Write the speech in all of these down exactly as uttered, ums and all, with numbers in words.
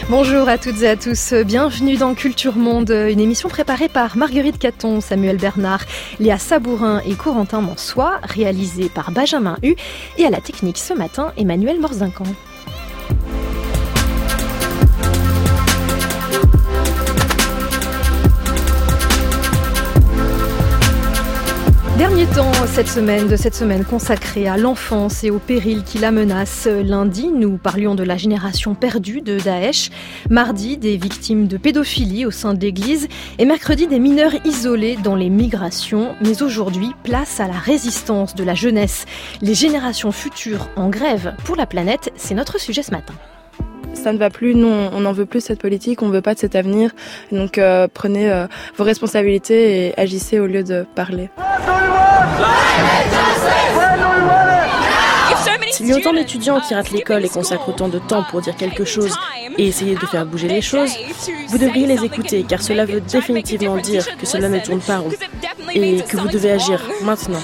Bonjour à toutes et à tous, bienvenue dans Culture Monde, une émission préparée par Marguerite Caton, Samuel Bernard, Léa Sabourin et Corentin Mansois, réalisée par Benjamin Hu et à la technique ce matin, Emmanuel Morzincan. Dernier temps cette semaine, de cette semaine consacrée à l'enfance et aux périls qui la menacent. Lundi, nous parlions de la génération perdue de Daesh. Mardi, des victimes de pédophilie au sein de l'Église. Et mercredi, des mineurs isolés dans les migrations. Mais aujourd'hui, place à la résistance de la jeunesse. Les générations futures en grève pour la planète, c'est notre sujet ce matin. Ça ne va plus, nous on n'en veut plus de cette politique, on ne veut pas de cet avenir. Donc euh, prenez euh, vos responsabilités et agissez au lieu de parler. S'il y a autant d'étudiants qui ratent l'école et consacrent autant de temps pour dire quelque chose et essayer de faire bouger les choses, vous devriez les écouter car cela veut définitivement dire que cela ne tourne pas rond et que vous devez agir maintenant.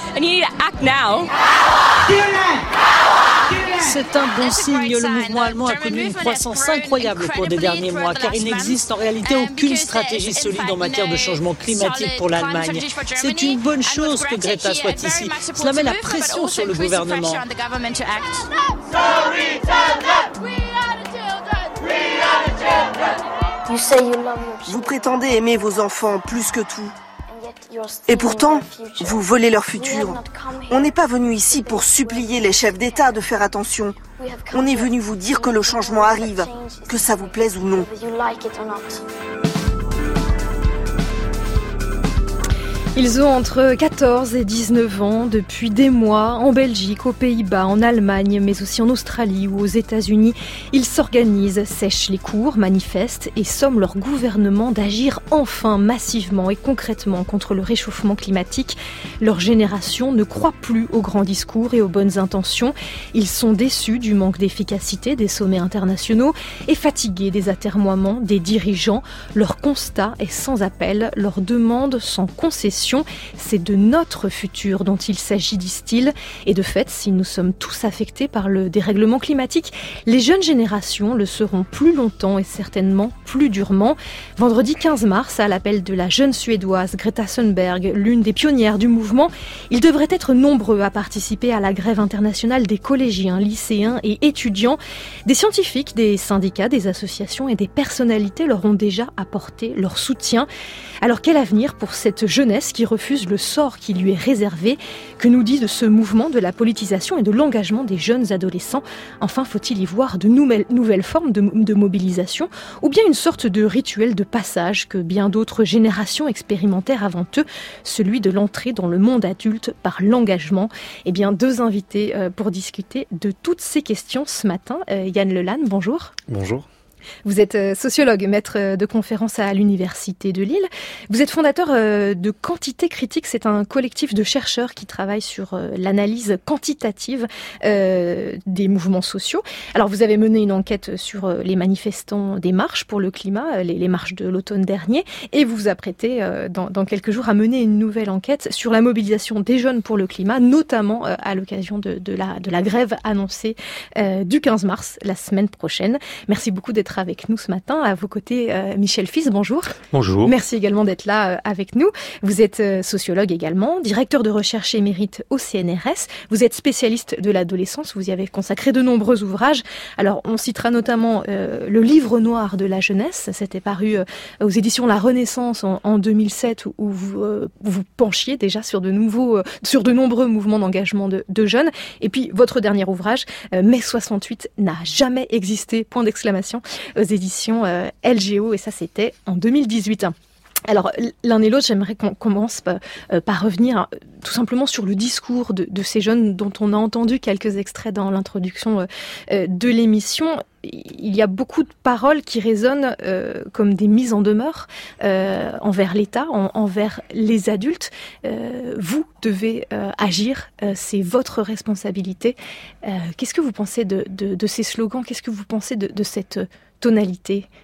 C'est un bon signe. Le mouvement allemand a connu une croissance incroyable au cours des derniers mois, car il n'existe en réalité aucune stratégie solide en matière de changement climatique pour l'Allemagne. C'est une bonne chose que Greta soit ici. Cela met la pression sur le gouvernement. Vous prétendez aimer vos enfants plus que tout. Et pourtant, vous volez leur futur. On n'est pas venu ici pour supplier les chefs d'État de faire attention. On est venu vous dire que le changement arrive, que ça vous plaise ou non. Ils ont entre quatorze et dix-neuf ans depuis des mois, en Belgique, aux Pays-Bas, en Allemagne, mais aussi en Australie ou aux États-Unis. Ils s'organisent, sèchent les cours, manifestent et somment leur gouvernement d'agir enfin massivement et concrètement contre le réchauffement climatique. Leur génération ne croit plus aux grands discours et aux bonnes intentions. Ils sont déçus du manque d'efficacité des sommets internationaux et fatigués des atermoiements des dirigeants. Leur constat est sans appel, leur demande sans concession. C'est de notre futur dont il s'agit, disent-ils. Et de fait, si nous sommes tous affectés par le dérèglement climatique, les jeunes générations le seront plus longtemps et certainement plus durement. Vendredi quinze mars, à l'appel de la jeune Suédoise Greta Thunberg, l'une des pionnières du mouvement, ils devraient être nombreux à participer à la grève internationale des collégiens, lycéens et étudiants. Des scientifiques, des syndicats, des associations et des personnalités leur ont déjà apporté leur soutien. Alors quel avenir pour cette jeunesse qui refuse le sort qui lui est réservé? Que nous dit de ce mouvement de la politisation et de l'engagement des jeunes adolescents? Enfin, faut-il y voir de nouvelles, nouvelles formes de, de mobilisation ou bien une sorte de rituel de passage que bien d'autres générations expérimentèrent avant eux, celui de l'entrée dans le monde adulte par l'engagement? Eh bien, deux invités euh, pour discuter de toutes ces questions ce matin. Euh, Yann Lelanne, bonjour. Bonjour. Vous êtes sociologue, maître de conférences à l'Université de Lille. Vous êtes fondateur de Quantité Critique. C'est un collectif de chercheurs qui travaille sur l'analyse quantitative des mouvements sociaux. Alors, vous avez mené une enquête sur les manifestants des marches pour le climat, les, les marches de l'automne dernier, et vous vous apprêtez dans, dans quelques jours à mener une nouvelle enquête sur la mobilisation des jeunes pour le climat, notamment à l'occasion de, de, la, de la grève annoncée du quinze mars, la semaine prochaine. Merci beaucoup d'être avec nous ce matin. À vos côtés, euh, Michel Fils, bonjour. Bonjour. Merci également d'être là euh, avec nous. Vous êtes euh, sociologue également, directeur de recherche émérite au C N R S. Vous êtes spécialiste de l'adolescence. Vous y avez consacré de nombreux ouvrages. Alors, on citera notamment euh, le livre noir de la jeunesse. C'était paru euh, aux éditions La Renaissance en, en deux mille sept, où, où vous euh, vous penchiez déjà sur de nouveaux, euh, sur de nombreux mouvements d'engagement de, de jeunes. Et puis, votre dernier ouvrage, euh, Mai soixante-huit n'a jamais existé, point d'exclamation, aux éditions euh, L G O, et ça c'était en deux mille dix-huit. Alors, l'un et l'autre, j'aimerais qu'on commence par, euh, par revenir euh, tout simplement sur le discours de, de ces jeunes dont on a entendu quelques extraits dans l'introduction euh, de l'émission. Il y a beaucoup de paroles qui résonnent euh, comme des mises en demeure euh, envers l'État, en, envers les adultes. Euh, vous devez euh, agir, euh, c'est votre responsabilité. Euh, qu'est-ce que vous pensez de, de, de ces slogans? Qu'est-ce que vous pensez de, de cette tonalité,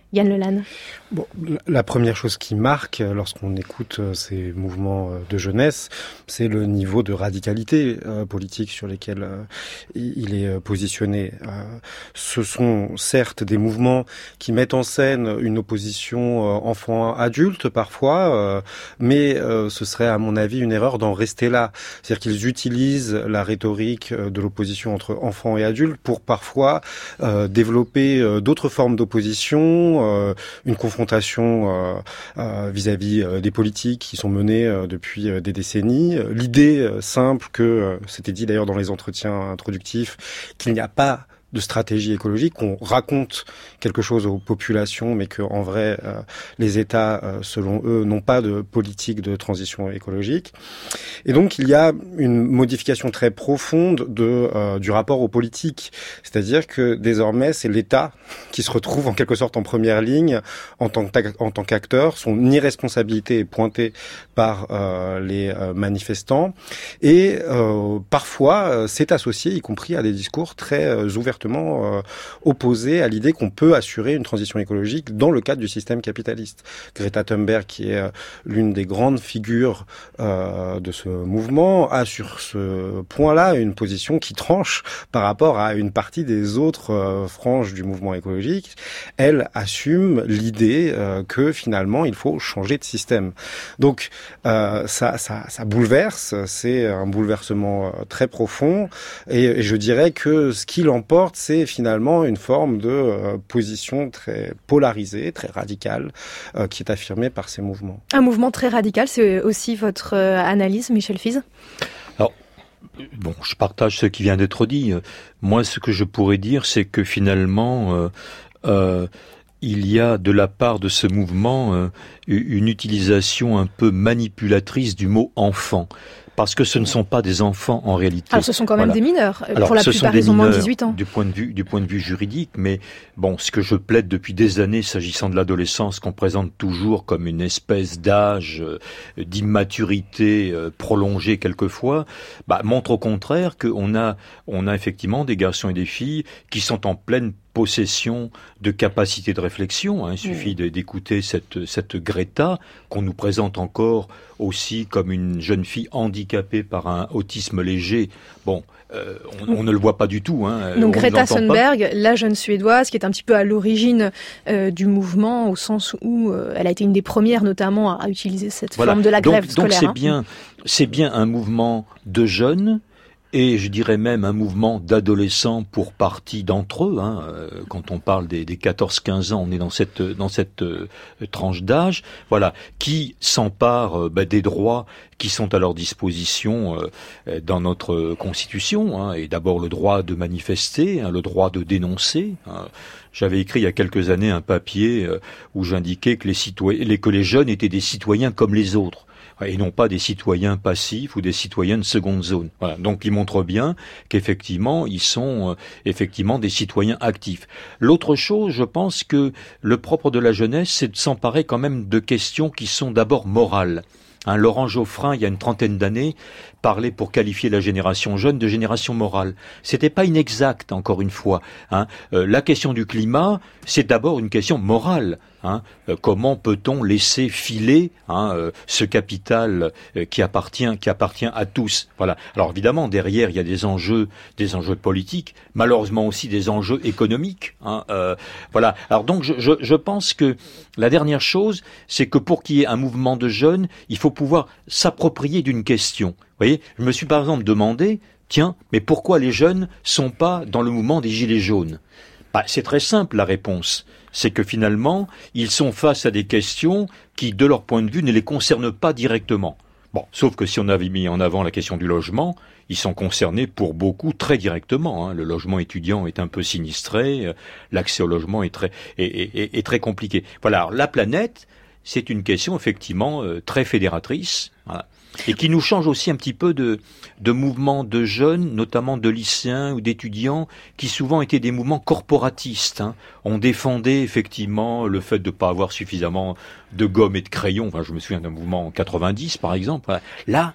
Yann Lelanne. Bon, la première chose qui marque lorsqu'on écoute ces mouvements de jeunesse, c'est le niveau de radicalité euh, politique sur lesquels euh, il est positionné. Euh, ce sont certes des mouvements qui mettent en scène une opposition euh, enfant-adulte parfois, euh, mais euh, ce serait à mon avis une erreur d'en rester là. C'est-à-dire qu'ils utilisent la rhétorique de l'opposition entre enfants et adultes pour parfois euh, développer euh, d'autres formes d'opposition, Euh, une confrontation euh, euh, vis-à-vis euh, des politiques qui sont menées euh, depuis euh, des décennies. L'idée euh, simple que, euh, c'était dit d'ailleurs dans les entretiens introductifs, qu'il n'y a pas de stratégie écologique, qu'on raconte quelque chose aux populations, mais que en vrai, euh, les États, euh, selon eux, n'ont pas de politique de transition écologique. Et donc, il y a une modification très profonde de euh, du rapport aux politiques. C'est-à-dire que désormais, c'est l'État qui se retrouve en quelque sorte en première ligne en tant que en tant qu'acteur. Son irresponsabilité est pointée par euh, les euh, manifestants et euh, parfois, euh, c'est associé, y compris à des discours très euh, ouverts Euh, opposé à l'idée qu'on peut assurer une transition écologique dans le cadre du système capitaliste. Greta Thunberg, qui est euh, l'une des grandes figures euh, de ce mouvement, a sur ce point-là une position qui tranche par rapport à une partie des autres euh, franges du mouvement écologique. Elle assume l'idée euh, que finalement il faut changer de système. Donc euh, ça, ça, ça bouleverse, c'est un bouleversement euh, très profond et, et je dirais que ce qui l'emporte, c'est finalement une forme de euh, position très polarisée, très radicale, euh, qui est affirmée par ces mouvements. Un mouvement très radical, c'est aussi votre euh, analyse, Michel Fize ? Alors, bon, je partage ce qui vient d'être dit. Moi, ce que je pourrais dire, c'est que finalement, euh, euh, il y a de la part de ce mouvement euh, une utilisation un peu manipulatrice du mot « enfant ». Parce que ce ne sont pas des enfants en réalité. Alors ce sont quand même voilà. des mineurs. Alors, pour la ce plupart, sont des ils ont moins de mineurs dix-huit ans. Du point de vue, du point de vue juridique, mais bon, ce que je plaide depuis des années s'agissant de l'adolescence, qu'on présente toujours comme une espèce d'âge euh, d'immaturité euh, prolongée quelquefois, bah, montre au contraire qu'on a, on a effectivement des garçons et des filles qui sont en pleine possession de capacités de réflexion. Hein. Il suffit mmh. d'écouter cette, cette Greta, qu'on nous présente encore aussi comme une jeune fille handicapée par un autisme léger. Bon, euh, on, on ne le voit pas du tout. Hein. Donc on Greta Thunberg, la jeune Suédoise, qui est un petit peu à l'origine euh, du mouvement, au sens où euh, elle a été une des premières notamment à, à utiliser cette voilà. forme de la grève donc, scolaire. Donc c'est hein. bien, c'est bien un mouvement de jeunes, et je dirais même un mouvement d'adolescents pour partie d'entre eux. Hein. Quand on parle des, des quatorze quinze ans, on est dans cette, dans cette euh, tranche d'âge, voilà, qui s'emparent euh, bah, des droits qui sont à leur disposition euh, dans notre Constitution. Hein. Et d'abord le droit de manifester, hein, le droit de dénoncer. Hein. J'avais écrit il y a quelques années un papier euh, où j'indiquais que les, citoyens, les, que les jeunes étaient des citoyens comme les autres, et non pas des citoyens passifs ou des citoyens de seconde zone. Voilà. Donc, il montre bien qu'effectivement, ils sont euh, effectivement des citoyens actifs. L'autre chose, je pense que le propre de la jeunesse, c'est de s'emparer quand même de questions qui sont d'abord morales. Hein, Laurent Geoffrin, il y a une trentaine d'années, parlait pour qualifier la génération jeune de génération morale. C'était pas inexact, encore une fois. Hein. Euh, la question du climat, c'est d'abord une question morale. Hein. Euh, comment peut-on laisser filer hein, euh, ce capital euh, qui appartient, qui appartient à tous. Voilà. Alors évidemment, derrière, il y a des enjeux, des enjeux politiques, malheureusement aussi des enjeux économiques. Hein. Euh, voilà. Alors donc, je, je, je pense que la dernière chose, c'est que pour qu'il y ait un mouvement de jeunes, il faut pouvoir s'approprier d'une question. Vous voyez, je me suis par exemple demandé, tiens, mais pourquoi les jeunes sont pas dans le mouvement des gilets jaunes ? Bah, c'est très simple la réponse. C'est que finalement, ils sont face à des questions qui, de leur point de vue, ne les concernent pas directement. Bon, sauf que si on avait mis en avant la question du logement, ils sont concernés pour beaucoup très directement. Hein. Le logement étudiant est un peu sinistré, l'accès au logement est très, est, est, est très compliqué. Voilà, alors la planète, c'est une question effectivement euh, très fédératrice. Voilà. Et qui nous change aussi un petit peu de, de mouvements de jeunes, notamment de lycéens ou d'étudiants, qui souvent étaient des mouvements corporatistes. Hein. On défendait effectivement le fait de ne pas avoir suffisamment de gomme et de crayons. Enfin, je me souviens d'un mouvement en quatre-vingt-dix, par exemple. Là,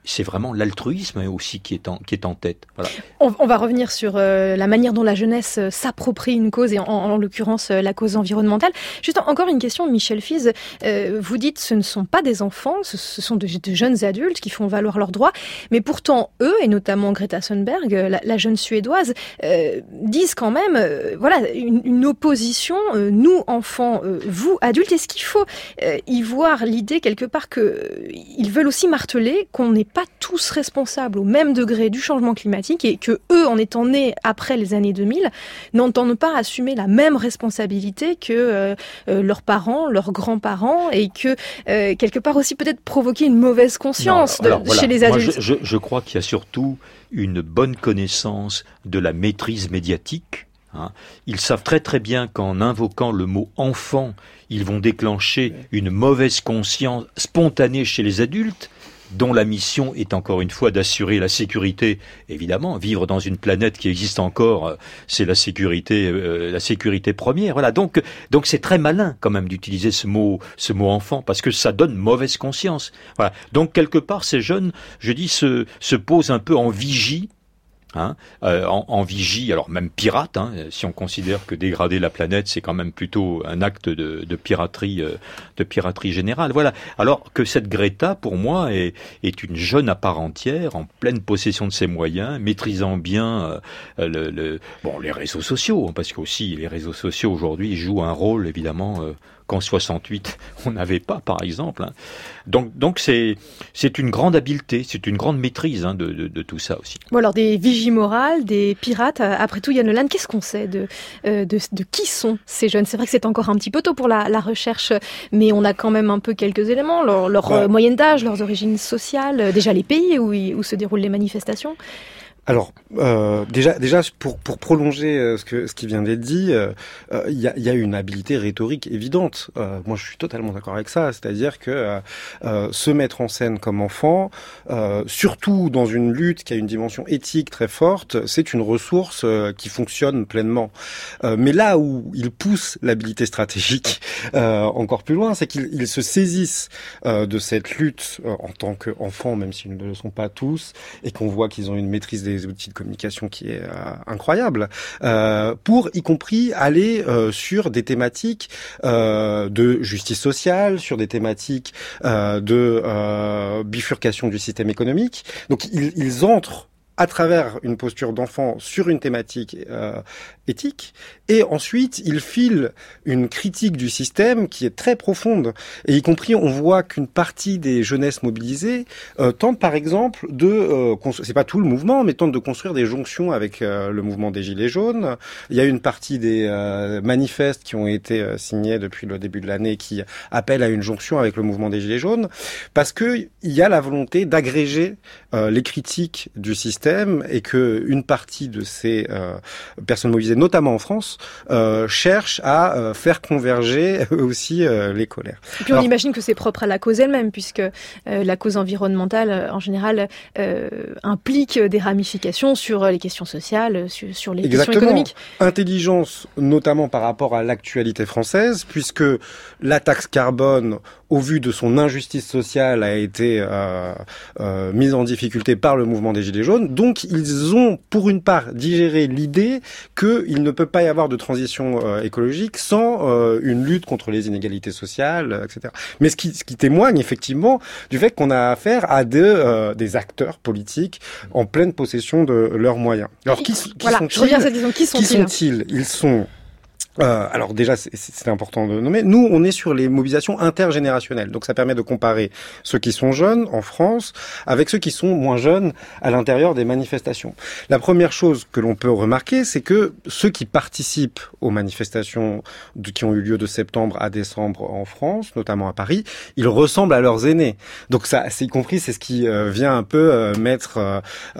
c'est vraiment l'altruisme aussi qui est en, qui est en tête. Voilà. On, on va revenir sur euh, la manière dont la jeunesse euh, s'approprie une cause, et en, en l'occurrence euh, la cause environnementale. Juste en, encore une question, Michel Fize, euh, vous dites ce ne sont pas des enfants, ce, ce sont de, de jeunes adultes qui font valoir leurs droits, mais pourtant eux, et notamment Greta Thunberg, la, la jeune Suédoise, euh, disent quand même, euh, voilà, une, une opposition, euh, nous enfants, euh, vous adultes. Est-ce qu'il faut euh, y voir l'idée quelque part que euh, ils veulent aussi marteler qu'on n'est pas tous responsables au même degré du changement climatique, et que eux, en étant nés après les années deux mille, n'entendent pas assumer la même responsabilité que euh, euh, leurs parents, leurs grands-parents, et que euh, quelque part aussi peut-être provoquer une mauvaise conscience non, alors, de, alors, chez voilà. les adultes. Moi, je, je, je crois qu'il y a surtout une bonne connaissance de la maîtrise médiatique. Hein. Ils savent très très bien qu'en invoquant le mot enfant, ils vont déclencher une mauvaise conscience spontanée chez les adultes, dont la mission est encore une fois d'assurer la sécurité. Évidemment, vivre dans une planète qui existe encore, c'est la sécurité, euh, la sécurité première. Voilà. Donc, donc c'est très malin quand même d'utiliser ce mot, ce mot enfant, parce que ça donne mauvaise conscience. Voilà. Donc quelque part, ces jeunes, je dis, se, se posent un peu en vigie. Hein, euh, en, en vigie, alors même pirate, hein, si on considère que dégrader la planète, c'est quand même plutôt un acte de, de piraterie, euh, de piraterie générale. Voilà. Alors que cette Greta, pour moi, est, est une jeune à part entière, en pleine possession de ses moyens, maîtrisant bien euh, le, le, bon, les réseaux sociaux, parce qu'aussi les réseaux sociaux aujourd'hui jouent un rôle évidemment. Euh, qu'en soixante-huit, on n'avait pas, par exemple. Hein. Donc, donc c'est, c'est une grande habileté, c'est une grande maîtrise hein, de, de, de tout ça aussi. Bon, alors, des vigies morales, des pirates, après tout, Yann Leland, qu'est-ce qu'on sait de, euh, de, de qui sont ces jeunes ? C'est vrai que c'est encore un petit peu tôt pour la, la recherche, mais on a quand même un peu quelques éléments, leur, leur ouais. euh, moyenne d'âge, leurs origines sociales, euh, déjà les pays où, où se déroulent les manifestations. Alors euh, déjà, déjà pour pour prolonger euh, ce que ce qui vient d'être dit, il euh, euh, y a il y a une habileté rhétorique évidente. Euh, moi, je suis totalement d'accord avec ça. C'est-à-dire que euh, euh, se mettre en scène comme enfant, euh, surtout dans une lutte qui a une dimension éthique très forte, c'est une ressource euh, qui fonctionne pleinement. Euh, mais là où ils poussent l'habileté stratégique euh, encore plus loin, c'est qu'ils ils se saisissent euh, de cette lutte euh, en tant qu'enfants, même s'ils ne le sont pas tous, et qu'on voit qu'ils ont une maîtrise des des outils de communication qui est euh, incroyable, euh, pour y compris aller euh, sur des thématiques euh, de justice sociale, sur des thématiques euh, de euh, bifurcation du système économique. Donc ils, ils entrent à travers une posture d'enfant sur une thématique euh, éthique, et ensuite il file une critique du système qui est très profonde, et y compris on voit qu'une partie des jeunesses mobilisées euh, tente par exemple de, euh, constru- c'est pas tout le mouvement, mais tente de construire des jonctions avec euh, le mouvement des Gilets jaunes. Il y a une partie des euh, manifestes qui ont été euh, signés depuis le début de l'année qui appellent à une jonction avec le mouvement des Gilets jaunes, parce que il y a la volonté d'agréger euh, les critiques du système, et que une partie de ces euh, personnes mobilisées, notamment en France, euh, cherchent à euh, faire converger eux aussi euh, les colères. Et puis on Alors, imagine que c'est propre à la cause elle-même, puisque euh, la cause environnementale, euh, en général, euh, implique des ramifications sur les questions sociales, sur, sur les exactement. questions économiques. Intelligence, notamment par rapport à l'actualité française, puisque la taxe carbone, au vu de son injustice sociale, a été euh, euh, mise en difficulté par le mouvement des Gilets jaunes. Donc, ils ont, pour une part, digéré l'idée qu'il ne peut pas y avoir de transition euh, écologique sans euh, une lutte contre les inégalités sociales, euh, et cetera. Mais ce qui, ce qui témoigne, effectivement, du fait qu'on a affaire à de, euh, des acteurs politiques en pleine possession de leurs moyens. Alors, qui, qui voilà, sont-ils ? Je reviens à cette question. Qui sont-ils ? Qui sont-ils ? Ils sont... Euh, alors déjà, c'est, c'est important de nommer. Nous, on est sur les mobilisations intergénérationnelles. Donc ça permet de comparer ceux qui sont jeunes en France avec ceux qui sont moins jeunes à l'intérieur des manifestations. La première chose que l'on peut remarquer, c'est que ceux qui participent aux manifestations de, qui ont eu lieu de septembre à décembre en France, notamment à Paris, ils ressemblent à leurs aînés. Donc ça, c'est y compris, c'est ce qui euh, vient un peu euh, mettre euh,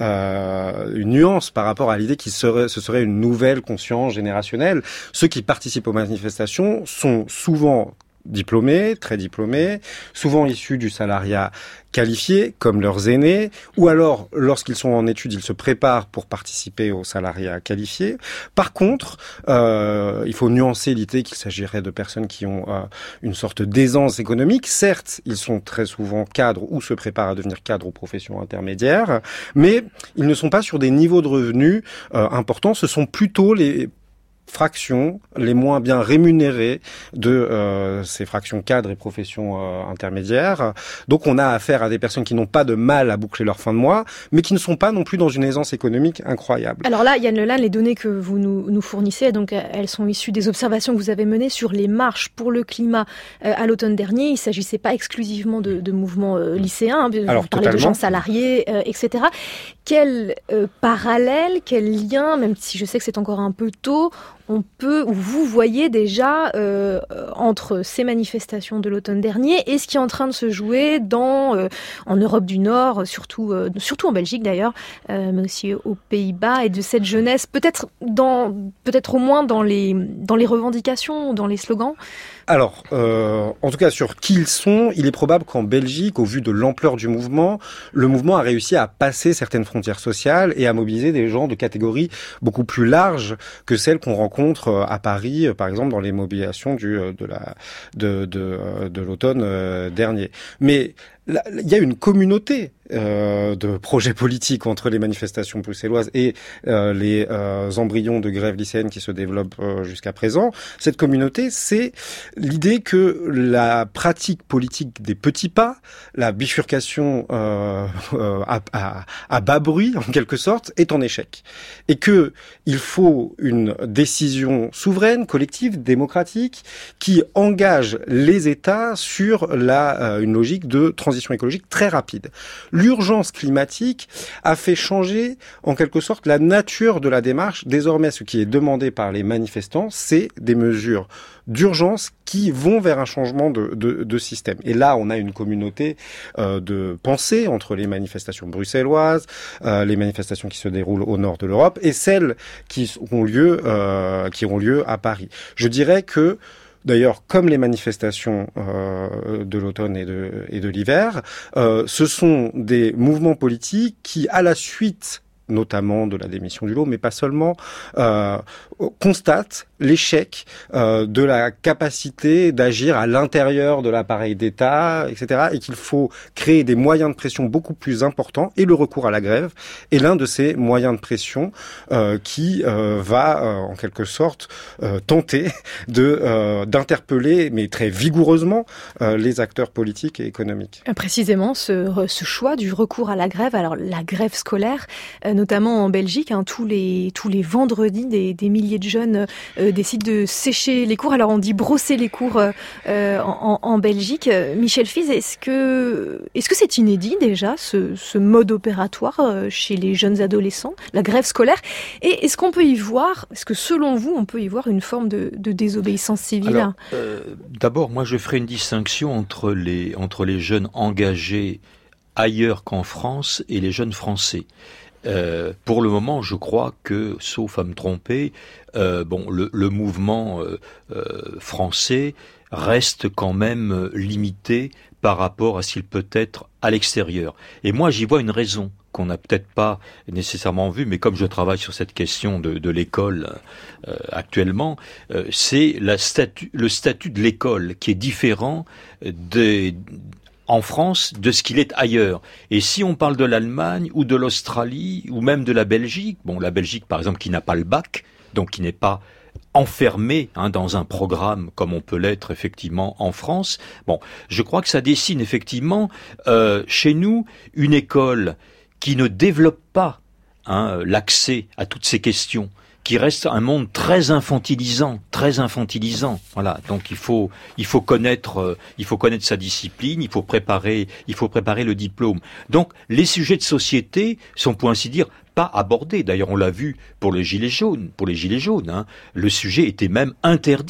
euh, une nuance par rapport à l'idée qu'il serait, ce serait une nouvelle conscience générationnelle. Ceux qui participent aux manifestations sont souvent diplômés, très diplômés, souvent issus du salariat qualifié, comme leurs aînés, ou alors, lorsqu'ils sont en études, ils se préparent pour participer au salariat qualifié. Par contre, euh, il faut nuancer l'idée qu'il s'agirait de personnes qui ont euh, une sorte d'aisance économique. Certes, ils sont très souvent cadres ou se préparent à devenir cadres aux professions intermédiaires, mais ils ne sont pas sur des niveaux de revenus euh, importants. Ce sont plutôt les fractions les moins bien rémunérées de euh, ces fractions cadres et professions euh, intermédiaires. Donc on a affaire à des personnes qui n'ont pas de mal à boucler leur fin de mois, mais qui ne sont pas non plus dans une aisance économique incroyable. Alors là, Yann Lelanne, les données que vous nous, nous fournissez, donc elles sont issues des observations que vous avez menées sur les marches pour le climat euh, à l'automne dernier. Il ne s'agissait pas exclusivement de, de mouvements euh, lycéens, vous Alors, parlez totalement. de gens salariés, euh, et cetera. Quel euh, parallèle, quel lien, même si je sais que c'est encore un peu tôt, on peut, ou vous voyez déjà euh, entre ces manifestations de l'automne dernier et ce qui est en train de se jouer dans, euh, en Europe du Nord, surtout, euh, surtout en Belgique d'ailleurs, euh, mais aussi aux Pays-Bas, et de cette jeunesse, peut-être dans, peut-être au moins dans les, dans les revendications, dans les slogans. Alors, euh, en tout cas, sur qui ils sont, il est probable qu'en Belgique, au vu de l'ampleur du mouvement, le mouvement a réussi à passer certaines frontières sociales et à mobiliser des gens de catégories beaucoup plus larges que celles qu'on rencontre à Paris, par exemple, dans les mobilisations du, de, la, de, de, de l'automne dernier. Mais là, il y a une communauté euh, de projets politiques entre les manifestations bruxelloises et euh, les euh, embryons de grève lycéenne qui se développent euh, jusqu'à présent. Cette communauté, c'est l'idée que la pratique politique des petits pas, la bifurcation euh, euh, à, à, à bas bruit, en quelque sorte, est en échec. Et que il faut une décision souveraine, collective, démocratique, qui engage les États sur la, euh, une logique de transition écologique très rapide. L'urgence climatique a fait changer, en quelque sorte, la nature de la démarche. Désormais, ce qui est demandé par les manifestants, c'est des mesures d'urgence qui vont vers un changement de, de, de système. Et là, on a une communauté euh, de pensée entre les manifestations bruxelloises, euh, les manifestations qui se déroulent au nord de l'Europe et celles qui ont lieu, euh, qui ont lieu à Paris. Je dirais que D'ailleurs, comme les manifestations euh, de l'automne et de, et de l'hiver, euh, ce sont des mouvements politiques qui, à la suite notamment de la démission du lot, mais pas seulement, euh, constate l'échec euh, de la capacité d'agir à l'intérieur de l'appareil d'État, et cetera, et qu'il faut créer des moyens de pression beaucoup plus importants, et le recours à la grève est l'un de ces moyens de pression euh, qui euh, va, euh, en quelque sorte, euh, tenter de euh, d'interpeller, mais très vigoureusement, euh, les acteurs politiques et économiques. Précisément, ce, ce choix du recours à la grève, alors la grève scolaire, euh, notamment en Belgique, hein, tous les tous les vendredis, des, des milliers de jeunes euh, décident de sécher les cours. Alors on dit brosser les cours euh, en, en Belgique. Michel Fize, est-ce que est-ce que c'est inédit déjà ce, ce mode opératoire euh, chez les jeunes adolescents, la grève scolaire? Et est-ce qu'on peut y voir, est-ce que selon vous, on peut y voir une forme de, de désobéissance civile? Alors, euh, d'abord, moi je ferai une distinction entre les entre les jeunes engagés ailleurs qu'en France et les jeunes français. Euh, pour le moment, je crois que, sauf à me tromper, euh, bon, le, le mouvement euh, euh, français reste quand même limité par rapport à ce qu'il peut être à l'extérieur. Et moi, j'y vois une raison qu'on n'a peut-être pas nécessairement vue, mais comme je travaille sur cette question de, de l'école euh, actuellement, euh, c'est la statut, le statut de l'école qui est différent des en France de ce qu'il est ailleurs. Et si on parle de l'Allemagne ou de l'Australie ou même de la Belgique, bon, la Belgique par exemple qui n'a pas le bac, donc qui n'est pas enfermé hein, dans un programme comme on peut l'être effectivement en France, bon, je crois que ça dessine effectivement euh, chez nous une école qui ne développe pas hein, l'accès à toutes ces questions, qui reste un monde très infantilisant, très infantilisant. Voilà. Donc il faut, il faut connaître, euh, il faut connaître sa discipline, il faut préparer, il faut préparer le diplôme. Donc les sujets de société sont, pour ainsi dire, pas abordés. D'ailleurs, on l'a vu pour les gilets jaunes, pour les gilets jaunes. Hein, le sujet était même interdit.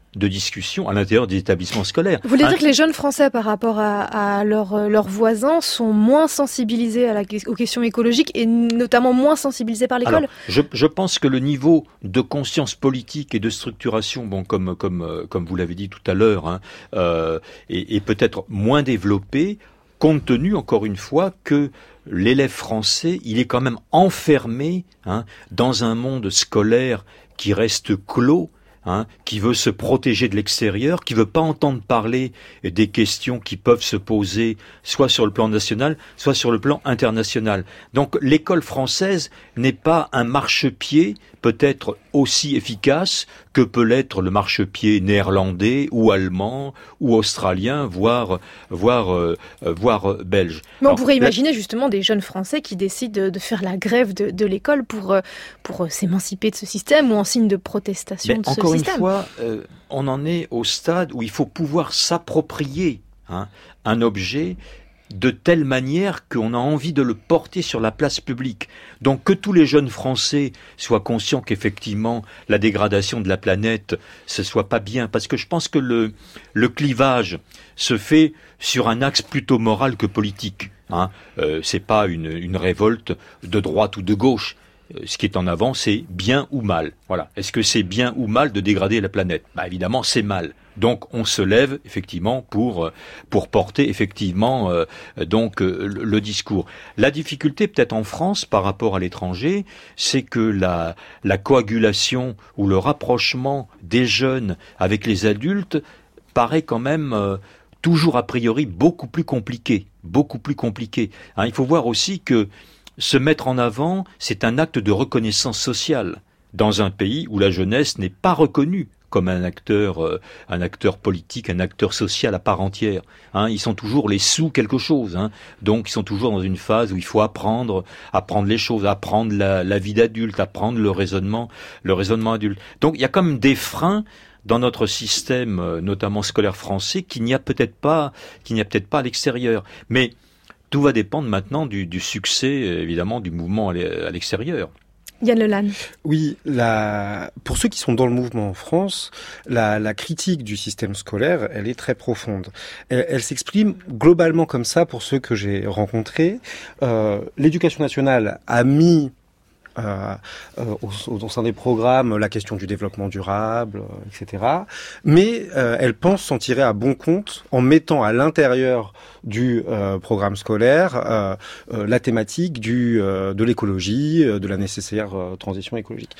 de discussion à l'intérieur des établissements scolaires. Vous voulez hein, dire que les jeunes Français, par rapport à, à leurs, leurs voisins, sont moins sensibilisés à la, aux questions écologiques et notamment moins sensibilisés par l'école? Alors, je, je pense que le niveau de conscience politique et de structuration, bon, comme comme comme vous l'avez dit tout à l'heure, hein, euh, est, est peut-être moins développé, compte tenu, encore une fois, que l'élève français, il est quand même enfermé hein, dans un monde scolaire qui reste clos. Hein, qui veut se protéger de l'extérieur, qui veut pas entendre parler des questions qui peuvent se poser soit sur le plan national, soit sur le plan international. Donc l'école française n'est pas un marchepied peut-être aussi efficace que peut l'être le marchepied néerlandais ou allemand ou australien, voire voire euh, voire belge. Mais on Alors, pourrait là, imaginer justement des jeunes Français qui décident de, de faire la grève de, de l'école pour pour s'émanciper de ce système ou en signe de protestation mais de ce encore système. Une fois, euh, on en est au stade où il faut pouvoir s'approprier hein, un objet de telle manière qu'on a envie de le porter sur la place publique. Donc que tous les jeunes Français soient conscients qu'effectivement la dégradation de la planète, ce soit pas bien, parce que je pense que le, le clivage se fait sur un axe plutôt moral que politique. Hein. Euh, c'est pas une, une révolte de droite ou de gauche. Ce qui est en avant, c'est bien ou mal. Voilà. Est-ce que c'est bien ou mal de dégrader la planète? Bah évidemment, c'est mal. Donc on se lève effectivement pour pour porter effectivement euh, donc euh, le, le discours. La difficulté peut-être en France par rapport à l'étranger, c'est que la la coagulation ou le rapprochement des jeunes avec les adultes paraît quand même euh, toujours a priori beaucoup plus compliqué, beaucoup plus compliqué. Hein, il faut voir aussi que se mettre en avant, c'est un acte de reconnaissance sociale dans un pays où la jeunesse n'est pas reconnue comme un acteur, euh, un acteur politique, un acteur social à part entière. Hein, ils sont toujours les sous quelque chose. Hein, donc ils sont toujours dans une phase où il faut apprendre, apprendre les choses, apprendre la, la vie d'adulte, apprendre le raisonnement, le raisonnement adulte. Donc il y a comme des freins dans notre système, notamment scolaire français, qu'il n'y a peut-être pas, qu'il n'y a peut-être pas à l'extérieur. Mais tout va dépendre maintenant du, du succès, évidemment, du mouvement à l'extérieur. Yann Lelanne. Oui, la... pour ceux qui sont dans le mouvement en France, la, la critique du système scolaire, elle est très profonde. Elle, elle s'exprime globalement comme ça pour ceux que j'ai rencontrés. Euh, L'éducation nationale a mis Euh, euh, au, au sein des programmes, la question du développement durable, euh, et cetera. Mais euh, elle pense s'en tirer à bon compte en mettant à l'intérieur du euh, programme scolaire euh, euh, la thématique du, euh, de l'écologie, euh, de la nécessaire euh, transition écologique.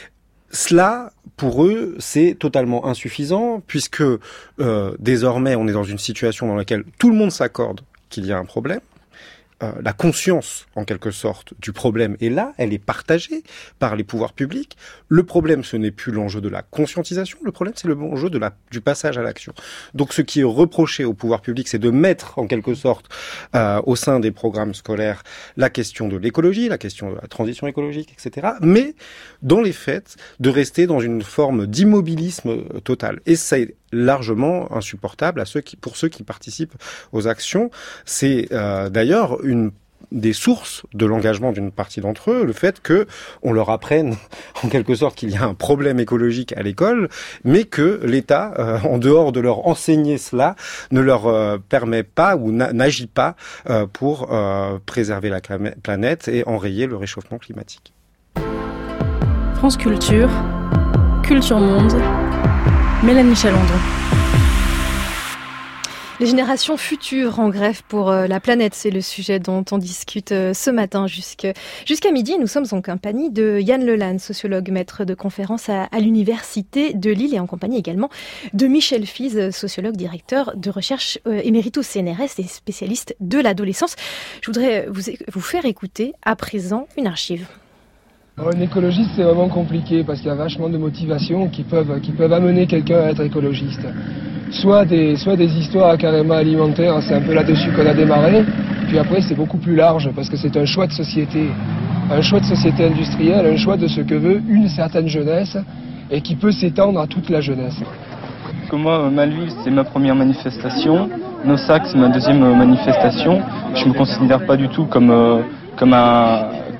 Cela, pour eux, c'est totalement insuffisant puisque euh, désormais, on est dans une situation dans laquelle tout le monde s'accorde qu'il y a un problème. Euh, la conscience, en quelque sorte, du problème est là, elle est partagée par les pouvoirs publics. Le problème, ce n'est plus l'enjeu de la conscientisation, le problème, c'est l'enjeu de la, du passage à l'action. Donc, ce qui est reproché au pouvoir public, c'est de mettre, en quelque sorte, euh, au sein des programmes scolaires, la question de l'écologie, la question de la transition écologique, et cetera. Mais, dans les faits, de rester dans une forme d'immobilisme total. Et c'est largement insupportable à ceux qui, pour ceux qui participent aux actions. C'est euh, d'ailleurs une des sources de l'engagement d'une partie d'entre eux, le fait que on leur apprenne en quelque sorte qu'il y a un problème écologique à l'école, mais que l'État, euh, en dehors de leur enseigner cela, ne leur euh, permet pas ou n'agit pas euh, pour euh, préserver la planète et enrayer le réchauffement climatique. France Culture, Culture Monde, Mélanie Chalandre. Les générations futures en grève pour la planète, c'est le sujet dont on discute ce matin jusqu'à midi. Nous sommes en compagnie de Yann Lelanne, sociologue, maître de conférences à, à l'Université de Lille, et en compagnie également de Michel Fize, sociologue, directeur de recherche euh, émérite au C N R S et spécialiste de l'adolescence. Je voudrais vous, vous faire écouter à présent une archive. Alors, une écologiste, c'est vraiment compliqué parce qu'il y a vachement de motivations qui peuvent, qui peuvent amener quelqu'un à être écologiste. Soit des, soit des histoires carrément alimentaires, c'est un peu là-dessus qu'on a démarré. Puis après, c'est beaucoup plus large parce que c'est un choix de société. Un choix de société industrielle, un choix de ce que veut une certaine jeunesse et qui peut s'étendre à toute la jeunesse. Que moi, Malville, c'est ma première manifestation. Nosac, c'est ma deuxième manifestation. Je ne me considère pas du tout comme, euh, comme un...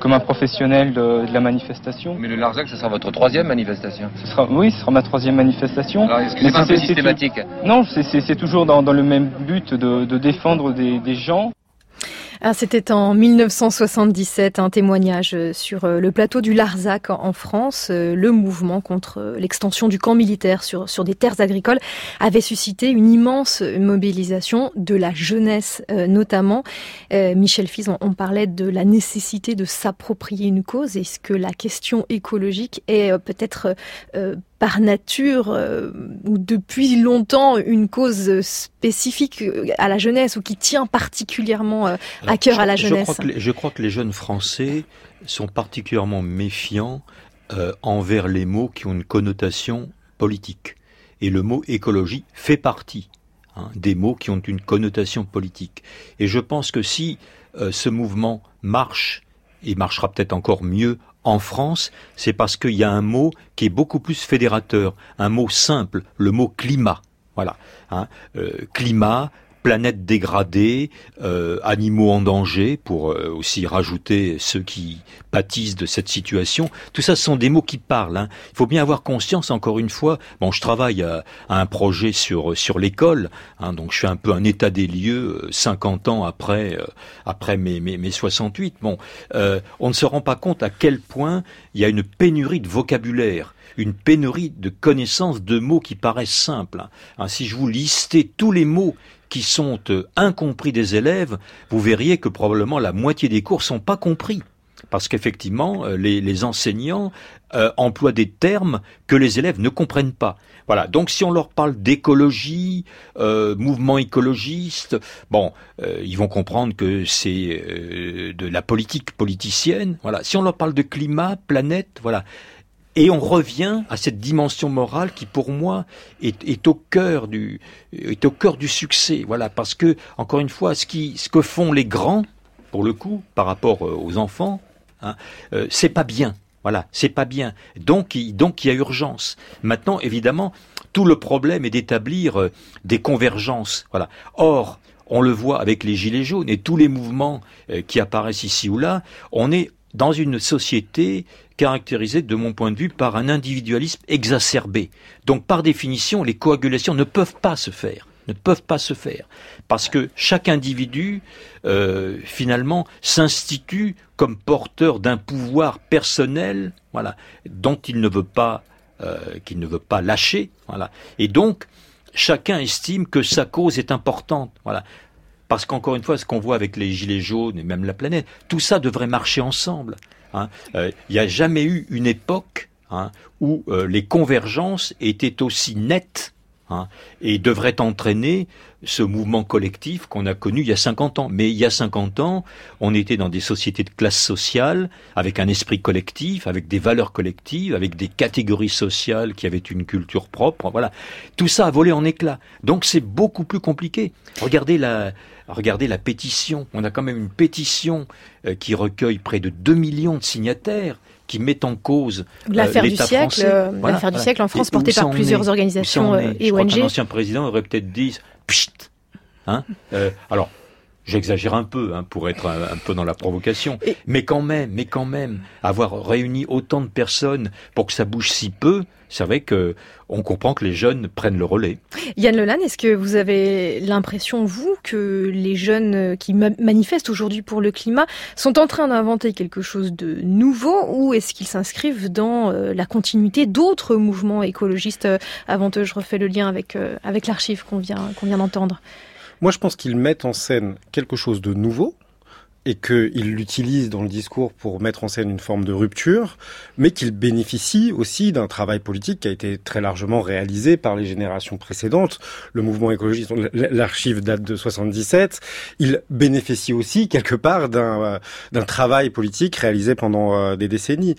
comme un professionnel de, de la manifestation. Mais le Larzac, ce sera votre troisième manifestation. Ce sera, oui, ce sera ma troisième manifestation. Alors, est-ce que c'est pas un peu systématique? Non, c'est, c'est, c'est toujours dans, dans le même but de, de défendre des, des gens. Ah, c'était en mille neuf cent soixante-dix-sept, un témoignage sur le plateau du Larzac en France. Le mouvement contre l'extension du camp militaire sur, sur des terres agricoles avait suscité une immense mobilisation de la jeunesse notamment. Euh, Michel Fize, on, on parlait de la nécessité de s'approprier une cause. Est-ce que la question écologique est euh, peut-être euh, par nature euh, ou depuis longtemps une cause spécifique à la jeunesse ou qui tient particulièrement euh, à cœur à la jeunesse? Je crois, que les, je crois que les jeunes Français sont particulièrement méfiants euh, envers les mots qui ont une connotation politique. Et le mot écologie fait partie hein, des mots qui ont une connotation politique. Et je pense que si euh, ce mouvement marche, et marchera peut-être encore mieux en France, c'est parce qu'il y a un mot qui est beaucoup plus fédérateur, un mot simple, le mot climat. Voilà, hein, euh, climat, planète dégradée, euh, animaux en danger, pour euh, aussi rajouter ceux qui pâtissent de cette situation. Tout ça, ce sont des mots qui parlent. Hein. Il faut bien avoir conscience, encore une fois. Bon, je travaille à, à un projet sur sur l'école, hein, donc je fais un peu un état des lieux, cinquante ans après euh, après mes, mes mes soixante-huit. Bon, euh, on ne se rend pas compte à quel point il y a une pénurie de vocabulaire, une pénurie de connaissances de mots qui paraissent simples. Hein, si je vous listais tous les mots qui sont euh, incompris des élèves, vous verriez que probablement la moitié des cours sont pas compris. Parce qu'effectivement, euh, les, les enseignants euh, emploient des termes que les élèves ne comprennent pas. Voilà. Donc, si on leur parle d'écologie, euh, mouvement écologiste, bon, euh, ils vont comprendre que c'est euh, de la politique politicienne. Voilà. Si on leur parle de climat, planète, voilà. Et on revient à cette dimension morale qui, pour moi, est, est au cœur du, est au cœur du succès. Voilà, parce que, encore une fois, ce qui, ce que font les grands, pour le coup, par rapport aux enfants, hein, euh, c'est pas bien. Voilà, c'est pas bien. Donc, il, donc, il y a urgence. Maintenant, évidemment, tout le problème est d'établir euh, des convergences. Voilà. Or, on le voit avec les gilets jaunes et tous les mouvements euh, qui apparaissent ici ou là, on est dans une société caractérisée, de mon point de vue, par un individualisme exacerbé. Donc, par définition, les coagulations ne peuvent pas se faire, ne peuvent pas se faire, parce que chaque individu, euh, finalement, s'institue comme porteur d'un pouvoir personnel, voilà, dont il ne veut pas, euh, qu'il ne veut pas lâcher, voilà. Et donc, chacun estime que sa cause est importante, voilà. Parce qu'encore une fois, ce qu'on voit avec les gilets jaunes et même la planète, tout ça devrait marcher ensemble. Hein. Euh, il n'y a jamais eu une époque hein, où euh, les convergences étaient aussi nettes hein, et devraient entraîner ce mouvement collectif qu'on a connu il y a cinquante ans. Mais il y a cinquante ans, on était dans des sociétés de classe sociale, avec un esprit collectif, avec des valeurs collectives, avec des catégories sociales qui avaient une culture propre. Voilà, tout ça a volé en éclats. Donc c'est beaucoup plus compliqué. Regardez la... Regardez la pétition. On a quand même une pétition euh, qui recueille près de deux millions de signataires, qui met en cause euh, l'affaire l'État du siècle, français. euh, Voilà, l'affaire voilà. du siècle en France, Et portée par plusieurs est organisations euh, et Je O crois N G. qu'un ancien président aurait peut-être dit « Psst !» hein euh, Alors, j'exagère un peu hein, pour être un, un peu dans la provocation, et... mais quand même, mais quand même, avoir réuni autant de personnes pour que ça bouge si peu, c'est vrai que on comprend que les jeunes prennent le relais. Yann Lelanne, est-ce que vous avez l'impression, vous, que les jeunes qui ma- manifestent aujourd'hui pour le climat sont en train d'inventer quelque chose de nouveau, ou est-ce qu'ils s'inscrivent dans euh, la continuité d'autres mouvements écologistes? Avant eux, je refais le lien avec, euh, avec l'archive qu'on vient, qu'on vient d'entendre. Moi, je pense qu'ils mettent en scène quelque chose de nouveau et qu'ils l'utilisent dans le discours pour mettre en scène une forme de rupture, mais qu'ils bénéficient aussi d'un travail politique qui a été très largement réalisé par les générations précédentes. Le mouvement écologiste, l'archive date de soixante-dix-sept, il bénéficie aussi quelque part d'un, euh, d'un travail politique réalisé pendant euh, des décennies.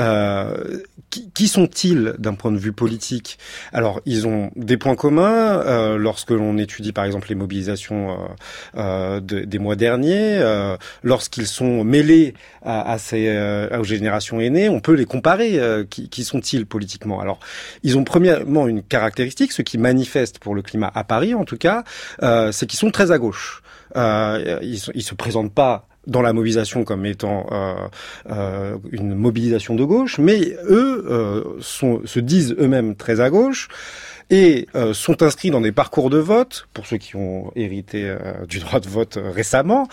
Euh, qui, qui sont-ils d'un point de vue politique? Alors, ils ont des points communs. Euh, lorsque l'on étudie par exemple les mobilisations euh, euh, de, des mois derniers, euh, lorsqu'ils sont mêlés à, à ces euh, aux générations aînées, on peut les comparer. Euh, qui, qui sont-ils politiquement? Alors, ils ont premièrement une caractéristique, ceux qui manifestent pour le climat à Paris, en tout cas, euh, c'est qu'ils sont très à gauche. Euh, ils, ils se présentent pas dans la mobilisation comme étant euh, euh, une mobilisation de gauche, mais eux euh, sont, se disent eux-mêmes très à gauche et euh, sont inscrits dans des parcours de vote, pour ceux qui ont hérité euh, du droit de vote euh, récemment,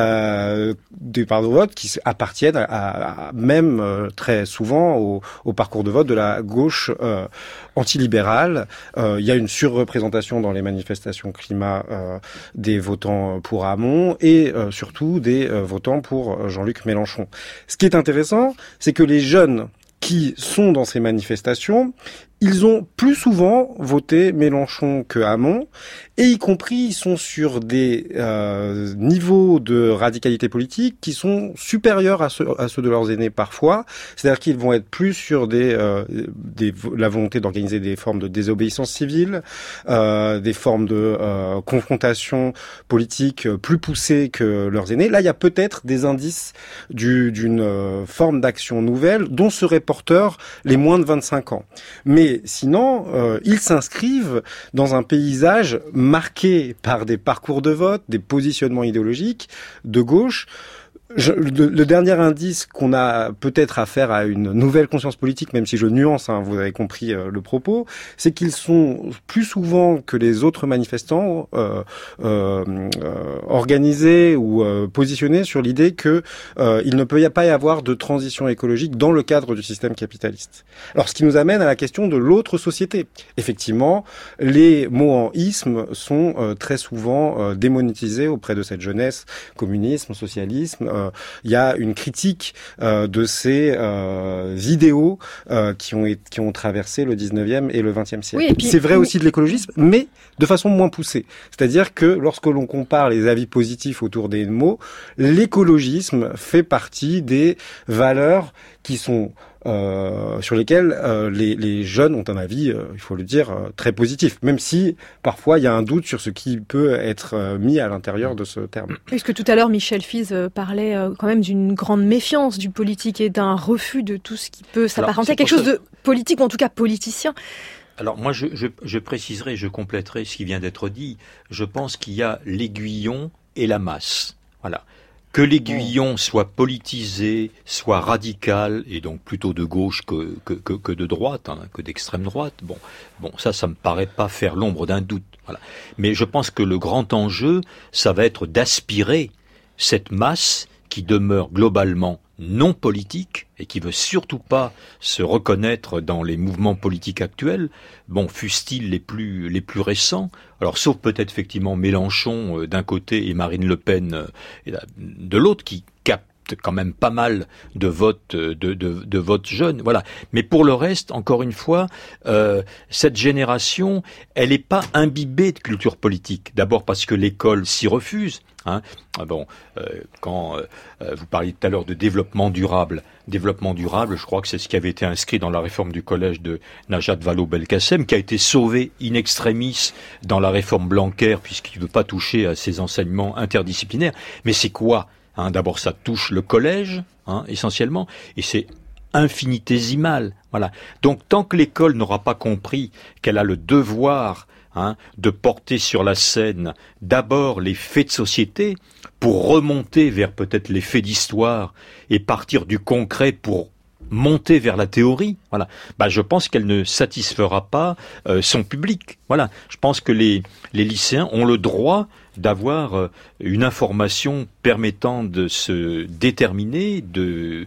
euh, des parcours de vote qui appartiennent à, à, à même euh, très souvent au, au parcours de vote de la gauche euh, antilibérale. Euh, il y a une surreprésentation dans les manifestations climat euh, des votants pour Hamon et euh, surtout des euh, votants pour Jean-Luc Mélenchon. Ce qui est intéressant, c'est que les jeunes qui sont dans ces manifestations, ils ont plus souvent voté Mélenchon que Hamon, et y compris ils sont sur des euh, niveaux de radicalité politique qui sont supérieurs à ceux, à ceux de leurs aînés parfois. C'est-à-dire qu'ils vont être plus sur des, euh, des la volonté d'organiser des formes de désobéissance civile, euh, des formes de euh, confrontation politique plus poussées que leurs aînés. Là, il y a peut-être des indices du, d'une euh, forme d'action nouvelle dont seraient porteurs les moins de vingt-cinq ans. Mais Et sinon, euh, ils s'inscrivent dans un paysage marqué par des parcours de vote, des positionnements idéologiques de gauche. Je, le, le dernier indice qu'on a peut-être à faire à une nouvelle conscience politique, même si je nuance, hein, vous avez compris euh, le propos, c'est qu'ils sont plus souvent que les autres manifestants euh, euh, euh, organisés ou euh, positionnés sur l'idée que euh, il ne peut y pas y avoir de transition écologique dans le cadre du système capitaliste. Alors, ce qui nous amène à la question de l'autre société. Effectivement, les mots en isme sont euh, très souvent euh, démonétisés auprès de cette jeunesse, communisme, socialisme. Il euh, y a une critique euh, de ces euh, idéaux euh, qui ont qui ont traversé le dix-neuvième et le vingtième siècle. Oui, puis, c'est vrai oui. aussi de l'écologisme, mais de façon moins poussée. C'est-à-dire que lorsque l'on compare les avis positifs autour des mots, l'écologisme fait partie des valeurs qui sont Euh, sur lesquels euh, les, les jeunes ont un avis, euh, il faut le dire, euh, très positif, même si parfois il y a un doute sur ce qui peut être euh, mis à l'intérieur de ce terme. Puisque tout à l'heure Michel Fize euh, parlait euh, quand même d'une grande méfiance du politique et d'un refus de tout ce qui peut s'apparenter à quelque chose ça... de politique, ou en tout cas politicien. Alors moi je, je, je préciserai, je compléterai ce qui vient d'être dit. Je pense qu'il y a l'aiguillon et la masse. Voilà. Que l'aiguillon soit politisé, soit radical, et donc plutôt de gauche que, que, que, que de droite, hein, que d'extrême droite, bon, bon, ça, ça me paraît pas faire l'ombre d'un doute. Voilà. Mais je pense que le grand enjeu, ça va être d'aspirer cette masse qui demeure globalement non politique et qui veut surtout pas se reconnaître dans les mouvements politiques actuels, bon, fussent-ils les plus les plus récents. Alors, sauf peut-être effectivement Mélenchon euh, d'un côté et Marine Le Pen euh, de l'autre, qui captent quand même pas mal de votes de, de, de votes jeunes. Voilà. Mais pour le reste, encore une fois, euh, cette génération, elle n'est pas imbibée de culture politique. D'abord parce que l'école s'y refuse. Hein. Bon, euh, quand euh, vous parliez tout à l'heure de développement durable, développement durable, je crois que c'est ce qui avait été inscrit dans la réforme du collège de Najat Vallaud-Belkacem, qui a été sauvé in extremis dans la réforme Blanquer, puisqu'il ne veut pas toucher à ces enseignements interdisciplinaires. Mais c'est quoi, hein? D'abord, ça touche le collège, hein, essentiellement, et c'est infinitésimal. Voilà. Donc, tant que l'école n'aura pas compris qu'elle a le devoir Hein, de porter sur la scène d'abord les faits de société pour remonter vers peut-être les faits d'histoire et partir du concret pour monter vers la théorie, voilà. Bah, je pense qu'elle ne satisfera pas euh, son public. Voilà. Je pense que les, les lycéens ont le droit d'avoir euh, une information permettant de se déterminer, de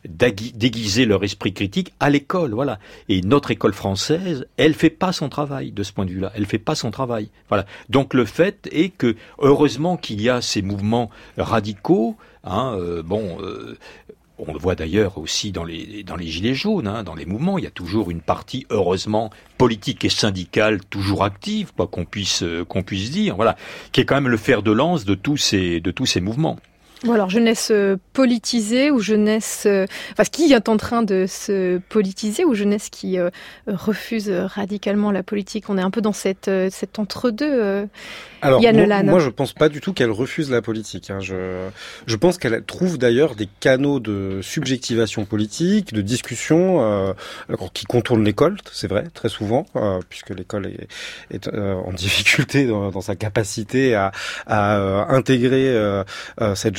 déguiser leur esprit critique à l'école, voilà. Et notre école française, elle fait pas son travail de ce point de vue-là. Elle fait pas son travail, voilà. Donc le fait est que heureusement qu'il y a ces mouvements radicaux, hein, euh, bon. Euh, On le voit d'ailleurs aussi dans les dans les gilets jaunes, hein, dans les mouvements, il y a toujours une partie heureusement politique et syndicale toujours active, quoi qu'on puisse euh, qu'on puisse dire, voilà, qui est quand même le fer de lance de tous ces de tous ces mouvements. Bon alors, jeunesse euh, politisée ou jeunesse... Euh, enfin, qui est en train de se politiser ou jeunesse qui euh, refuse radicalement la politique? On est un peu dans cette, euh, cet entre-deux, euh, alors, Yann moi, Lelanne. Moi, je pense pas du tout qu'elle refuse la politique. Hein. Je, je pense qu'elle trouve d'ailleurs des canaux de subjectivation politique, de discussion euh, qui contournent l'école, c'est vrai, très souvent, euh, puisque l'école est, est euh, en difficulté dans, dans sa capacité à, à euh, intégrer euh, euh, cette jeunesse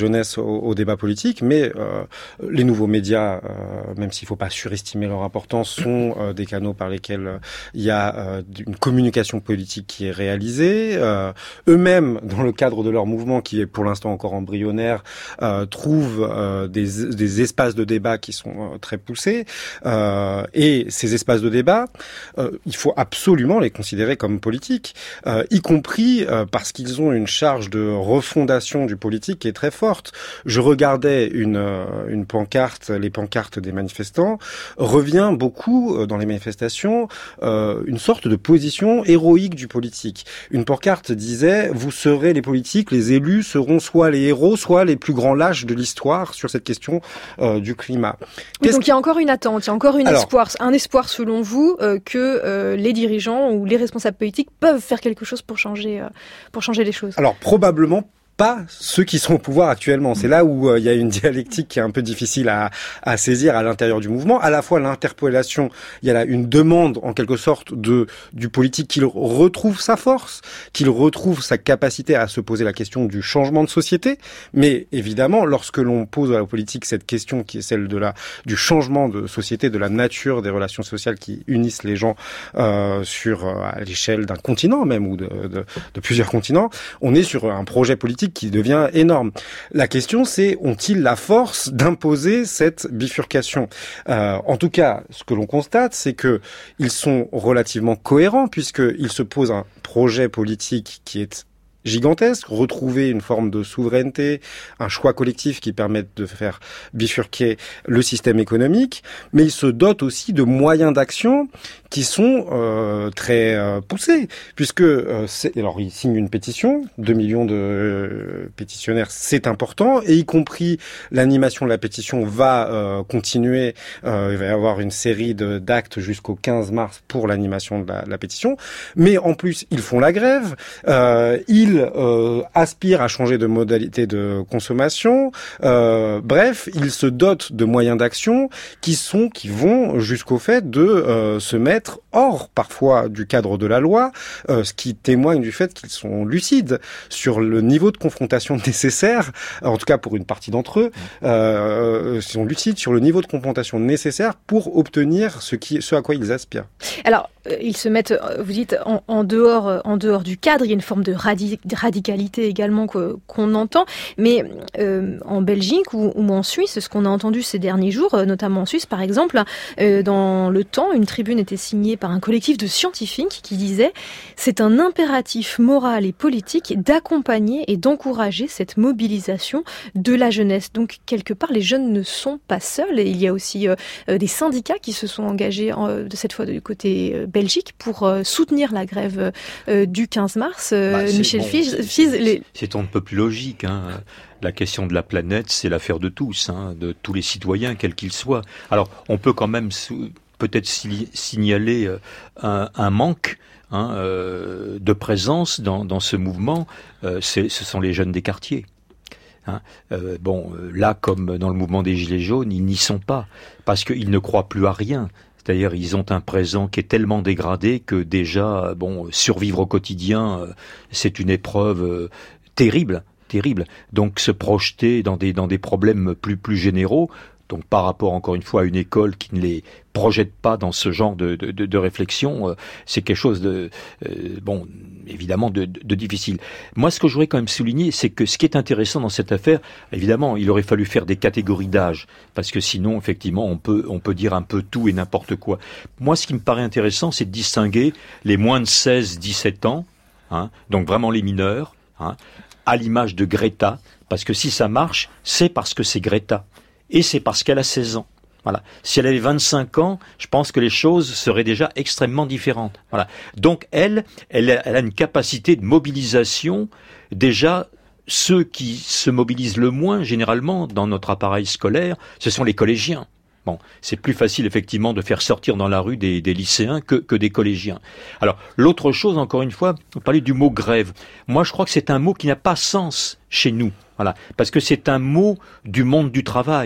jeunesse au, au débat politique, mais euh, les nouveaux médias, euh, même s'il ne faut pas surestimer leur importance, sont euh, des canaux par lesquels euh, il y a euh, une communication politique qui est réalisée. Euh, eux-mêmes, dans le cadre de leur mouvement, qui est pour l'instant encore embryonnaire, euh, trouvent euh, des, des espaces de débat qui sont euh, très poussés. Euh, et ces espaces de débat, euh, il faut absolument les considérer comme politiques, euh, y compris euh, parce qu'ils ont une charge de refondation du politique qui est très forte. Je regardais une, euh, une pancarte, les pancartes des manifestants, revient beaucoup euh, dans les manifestations euh, une sorte de position héroïque du politique. Une pancarte disait « Vous serez les politiques, les élus seront soit les héros, soit les plus grands lâches de l'histoire sur cette question euh, du climat. » Oui, donc il y a encore une attente, il y a encore une Alors, espoir, un espoir selon vous euh, que euh, les dirigeants ou les responsables politiques peuvent faire quelque chose pour changer, euh, pour changer les choses. Alors probablement pas ceux qui sont au pouvoir actuellement. C'est là où euh, il y a une dialectique qui est un peu difficile à, à saisir à l'intérieur du mouvement. À la fois l'interpellation, il y a là une demande en quelque sorte de du politique qu'il retrouve sa force, qu'il retrouve sa capacité à se poser la question du changement de société. Mais évidemment, lorsque l'on pose à la politique cette question qui est celle de la du changement de société, de la nature des relations sociales qui unissent les gens euh, sur à l'échelle d'un continent même ou de, de, de plusieurs continents, on est sur un projet politique qui devient énorme. La question, c'est ont-ils la force d'imposer cette bifurcation ? euh, En tout cas, ce que l'on constate, c'est que ils sont relativement cohérents puisqu'ils se posent un projet politique qui est gigantesque, retrouver une forme de souveraineté, un choix collectif qui permette de faire bifurquer le système économique, mais ils se dotent aussi de moyens d'action qui sont euh, très euh, poussés, puisque euh, c'est, alors ils signent une pétition, deux millions de euh, pétitionnaires, c'est important, et y compris l'animation de la pétition va euh, continuer, euh, il va y avoir une série de, d'actes jusqu'au quinze mars pour l'animation de la, de la pétition, mais en plus ils font la grève, euh, ils euh, aspirent à changer de modalité de consommation, euh, bref, ils se dotent de moyens d'action qui sont, qui vont jusqu'au fait de euh, se mettre hors parfois du cadre de la loi, euh, ce qui témoigne du fait qu'ils sont lucides sur le niveau de confrontation nécessaire, en tout cas pour une partie d'entre eux, euh, ils sont lucides sur le niveau de confrontation nécessaire pour obtenir ce, qui, ce à quoi ils aspirent. Alors, euh, ils se mettent, vous dites, en, en, dehors, en dehors du cadre, il y a une forme de radi- radicalité également que, qu'on entend, mais euh, en Belgique ou, ou en Suisse, ce qu'on a entendu ces derniers jours, notamment en Suisse par exemple, euh, dans Le Temps, une tribune était signée par un collectif de scientifiques qui disait « C'est un impératif moral et politique d'accompagner et d'encourager cette mobilisation de la jeunesse. » Donc, quelque part, les jeunes ne sont pas seuls. Et il y a aussi euh, des syndicats qui se sont engagés, euh, de cette fois du côté euh, Belgique, pour euh, soutenir la grève euh, du quinze mars. Euh, bah, Michel bon, Fize... C'est, Fize c'est, les... c'est un peu plus logique, hein. La question de la planète, c'est l'affaire de tous, hein, de tous les citoyens, quels qu'ils soient. Alors, on peut quand même sou- peut-être si- signaler euh, un, un manque hein, euh, de présence dans, dans ce mouvement. Euh, c'est, ce sont les jeunes des quartiers. Hein. Euh, bon, là, comme dans le mouvement des Gilets jaunes, ils n'y sont pas, parce qu'ils ne croient plus à rien. C'est-à-dire, ils ont un présent qui est tellement dégradé que déjà, bon, survivre au quotidien, euh, c'est une épreuve euh, terrible. terrible. Donc se projeter dans des dans des problèmes plus plus généraux, donc par rapport encore une fois à une école qui ne les projette pas dans ce genre de de, de, de réflexion, euh, c'est quelque chose de euh, bon évidemment de, de, de difficile. Moi, ce que je voudrais quand même souligner, c'est que ce qui est intéressant dans cette affaire, évidemment, il aurait fallu faire des catégories d'âge, parce que sinon, effectivement, on peut on peut dire un peu tout et n'importe quoi. Moi, ce qui me paraît intéressant, c'est de distinguer les moins de seize dix-sept ans, hein, donc vraiment les mineurs, hein, à l'image de Greta, parce que si ça marche, c'est parce que c'est Greta, et c'est parce qu'elle a seize ans. Voilà. Si elle avait vingt-cinq ans, je pense que les choses seraient déjà extrêmement différentes. Voilà. Donc elle, elle a, elle a une capacité de mobilisation. Déjà, ceux qui se mobilisent le moins, généralement, dans notre appareil scolaire, ce sont les collégiens. Bon, c'est plus facile effectivement de faire sortir dans la rue des, des lycéens que, que des collégiens. Alors, l'autre chose, encore une fois, vous parlez du mot grève. Moi, je crois que c'est un mot qui n'a pas sens chez nous. Voilà, parce que c'est un mot du monde du travail.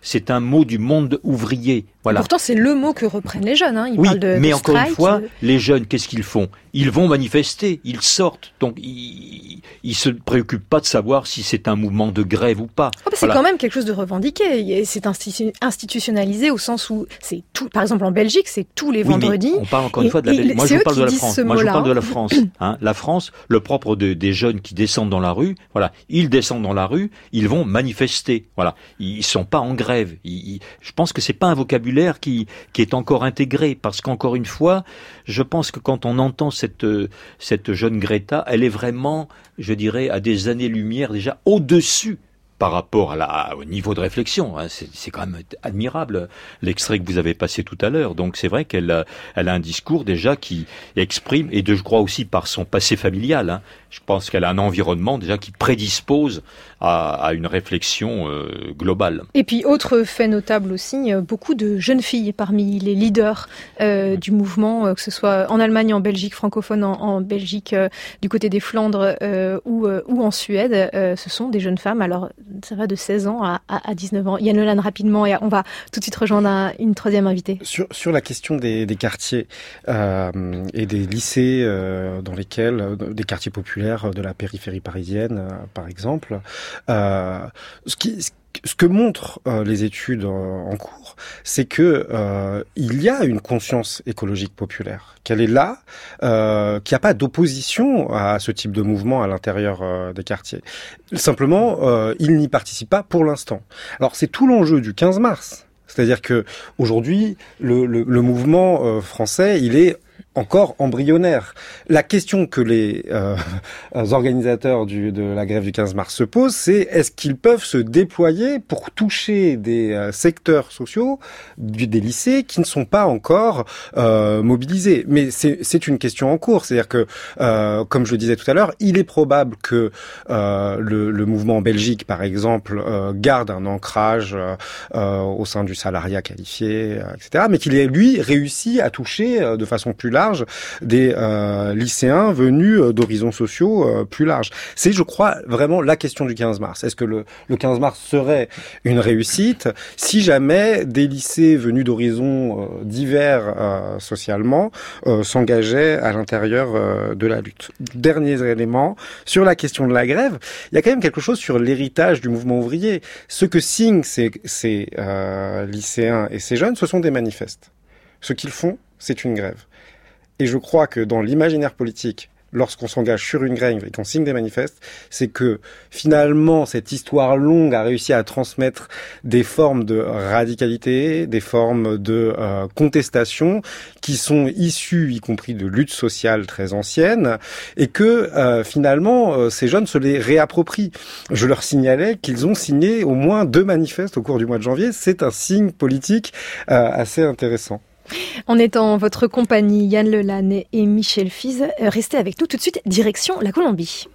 c'est un mot du monde ouvrier. Voilà. Pourtant, c'est le mot que reprennent les jeunes. Hein. Ils oui, parlent de, mais de encore strike, une fois, de... les jeunes, qu'est-ce qu'ils font? Ils vont manifester, ils sortent. Donc, ils ne se préoccupent pas de savoir si c'est un mouvement de grève ou pas. Oh, bah, c'est voilà. quand même quelque chose de revendiqué. C'est institu- institutionnalisé au sens où, c'est tout. Par exemple, en Belgique, c'est tous les oui, vendredis. On parle encore une fois de la Belgique. Moi, je vous parle de la France. Moi, je parle de la France. Hein. La France, le propre de, des jeunes qui descendent dans la rue, voilà, ils descendent dans la rue, ils vont manifester. Voilà, ils sont pas en grève. Ils, ils, je pense que c'est pas un vocabulaire qui qui est encore intégré, parce qu'encore une fois, je pense que quand on entend cette cette jeune Greta, elle est vraiment, je dirais, à des années-lumière déjà au-dessus par rapport à la, au niveau de réflexion. Hein. C'est, c'est quand même admirable, l'extrait que vous avez passé tout à l'heure. Donc c'est vrai qu'elle a, elle a un discours déjà qui exprime, et de, je crois aussi par son passé familial, hein, je pense qu'elle a un environnement déjà qui prédispose à, à une réflexion euh, globale. Et puis, autre fait notable aussi, beaucoup de jeunes filles parmi les leaders euh, du mouvement, que ce soit en Allemagne, en Belgique, francophone, en, en Belgique, euh, du côté des Flandres euh, ou, euh, ou en Suède, euh, ce sont des jeunes femmes. Alors, ça va de seize ans à, à, à dix-neuf ans. Yann Lelan, rapidement, et on va tout de suite rejoindre un, une troisième invitée. Sur, sur la question des, des quartiers euh, et des lycées euh, dans lesquels, euh, des quartiers populaires de la périphérie parisienne, euh, par exemple, euh, ce qui... Ce que montrent euh, les études euh, en cours, c'est que euh, il y a une conscience écologique populaire, qu'elle est là, euh, qu'il n'y a pas d'opposition à ce type de mouvement à l'intérieur euh, des quartiers. Simplement, euh, ils n'y participent pas pour l'instant. Alors, c'est tout l'enjeu du quinze mars. C'est-à-dire que aujourd'hui, le, le, le mouvement euh, français, il est encore embryonnaire. La question que les euh, organisateurs du, de la grève du quinze mars se posent, c'est est-ce qu'ils peuvent se déployer pour toucher des euh, secteurs sociaux du, des lycées qui ne sont pas encore euh, mobilisés. Mais c'est, c'est une question en cours. C'est-à-dire que, euh, comme je le disais tout à l'heure, il est probable que euh, le, le mouvement en Belgique, par exemple, euh, garde un ancrage euh, au sein du salariat qualifié, euh, et cetera, mais qu'il ait, lui, réussi à toucher euh, de façon plus large des euh, lycéens venus euh, d'horizons sociaux euh, plus larges. C'est, je crois, vraiment la question du quinze mars. Est-ce que le, le quinze mars serait une réussite si jamais des lycées venus d'horizons euh, divers euh, socialement euh, s'engageaient à l'intérieur euh, de la lutte? Dernier élément, sur la question de la grève, il y a quand même quelque chose sur l'héritage du mouvement ouvrier. Ce que signent ces, ces euh, lycéens et ces jeunes, ce sont des manifestes. Ce qu'ils font, c'est une grève. Et je crois que dans l'imaginaire politique, lorsqu'on s'engage sur une grève et qu'on signe des manifestes, c'est que finalement cette histoire longue a réussi à transmettre des formes de radicalité, des formes de euh, contestation qui sont issues, y compris de luttes sociales très anciennes, et que euh, finalement euh, ces jeunes se les réapproprient. Je leur signalais qu'ils ont signé au moins deux manifestes au cours du mois de janvier. C'est un signe politique euh, assez intéressant. On est en votre compagnie, Yann Lelan et Michel Fize. Restez avec nous tout de suite, direction la Colombie.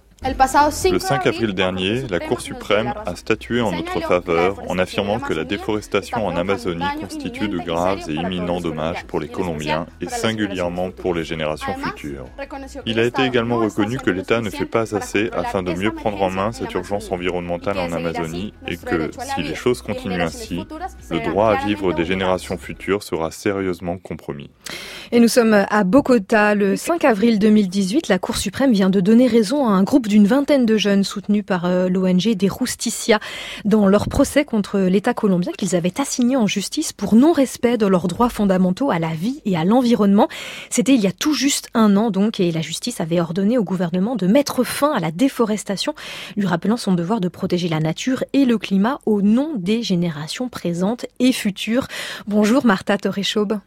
Le cinq avril dernier, la Cour suprême a statué en notre faveur en affirmant que la déforestation en Amazonie constitue de graves et imminents dommages pour les Colombiens et singulièrement pour les générations futures. Il a été également reconnu que l'État ne fait pas assez afin de mieux prendre en main cette urgence environnementale en Amazonie et que, si les choses continuent ainsi, le droit à vivre des générations futures sera sérieusement compromis. Et nous sommes à Bogota. Le cinq avril deux mille dix-huit, la Cour suprême vient de donner raison à un groupe d'une vingtaine de jeunes soutenus par euh, l'O N G des Justicia dans leur procès contre l'État colombien qu'ils avaient assigné en justice pour non-respect de leurs droits fondamentaux à la vie et à l'environnement. C'était il y a tout juste un an donc, et la justice avait ordonné au gouvernement de mettre fin à la déforestation, lui rappelant son devoir de protéger la nature et le climat au nom des générations présentes et futures. Bonjour Marta Torreschob.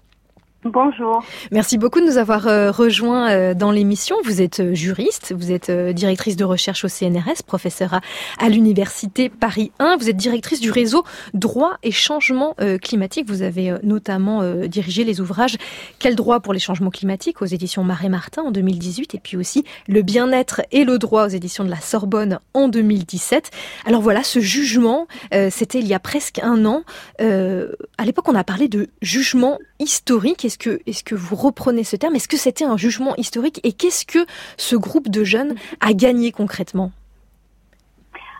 Bonjour. Merci beaucoup de nous avoir euh, rejoints euh, dans l'émission. Vous êtes euh, juriste, vous êtes euh, directrice de recherche au C N R S, professeure à, à l'Université Paris un. Vous êtes directrice du réseau Droit et Changement euh, Climatique. Vous avez euh, notamment euh, dirigé les ouvrages Quel droit pour les changements climatiques aux éditions Marais Martin en deux mille dix-huit et puis aussi Le bien-être et le droit aux éditions de la Sorbonne en deux mille dix-sept. Alors voilà, ce jugement, euh, c'était il y a presque un an. Euh, à l'époque, on a parlé de jugement historique. Est-ce que, est-ce que vous reprenez ce terme? Est-ce que c'était un jugement historique? Et qu'est-ce que ce groupe de jeunes a gagné concrètement?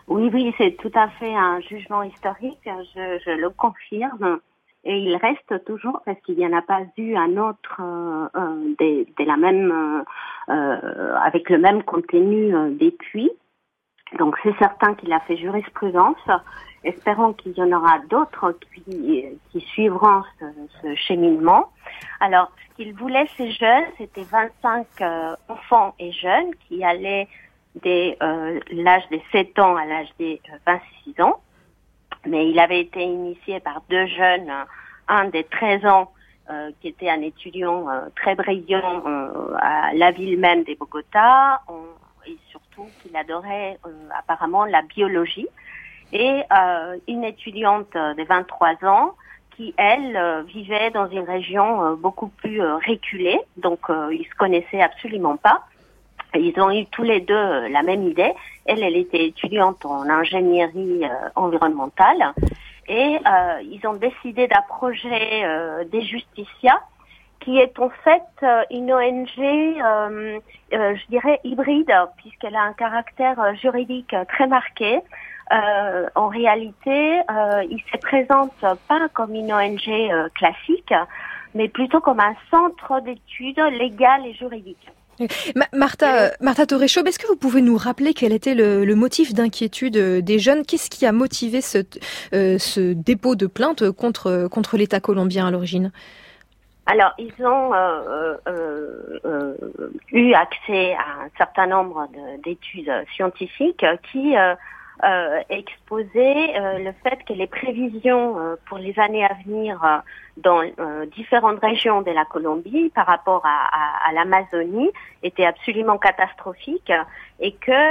Oui, oui, c'est tout à fait un jugement historique, je, je le confirme. Et il reste toujours, parce qu'il n'y en a pas eu un autre euh, euh, de, de la même, euh, euh, avec le même contenu euh, depuis. Donc c'est certain qu'il a fait jurisprudence. Espérons qu'il y en aura d'autres qui, qui suivront ce, ce cheminement. Alors, ce qu'ils voulaient, ces jeunes, c'était vingt-cinq euh, enfants et jeunes qui allaient de euh, l'âge de sept ans à l'âge de vingt-six ans. Mais il avait été initié par deux jeunes, un de treize ans, euh, qui était un étudiant euh, très brillant euh, à la ville même de Bogota, on, et surtout qu'il adorait euh, apparemment la biologie, et euh, une étudiante de vingt-trois ans qui, elle, euh, vivait dans une région euh, beaucoup plus euh, reculée, donc euh, ils se connaissaient absolument pas. Ils ont eu tous les deux euh, la même idée. Elle, elle était étudiante en ingénierie euh, environnementale, et euh, ils ont décidé d'approcher euh, des Justicias, qui est en fait euh, une O N G, euh, euh, je dirais hybride, puisqu'elle a un caractère euh, juridique euh, très marqué. Euh, en réalité, euh, il se présente pas comme une O N G euh, classique, mais plutôt comme un centre d'études légales et juridiques. Ma- Martha, Martha Torres-Chaube, est-ce que vous pouvez nous rappeler quel était le, le motif d'inquiétude des jeunes? Qu'est-ce qui a motivé ce, euh, ce dépôt de plainte contre, contre l'État colombien à l'origine? Alors, ils ont euh, euh, euh, eu accès à un certain nombre de, d'études scientifiques qui euh, euh, exposaient euh, le fait que les prévisions euh, pour les années à venir euh, dans euh, différentes régions de la Colombie par rapport à, à, à l'Amazonie étaient absolument catastrophiques, et que euh,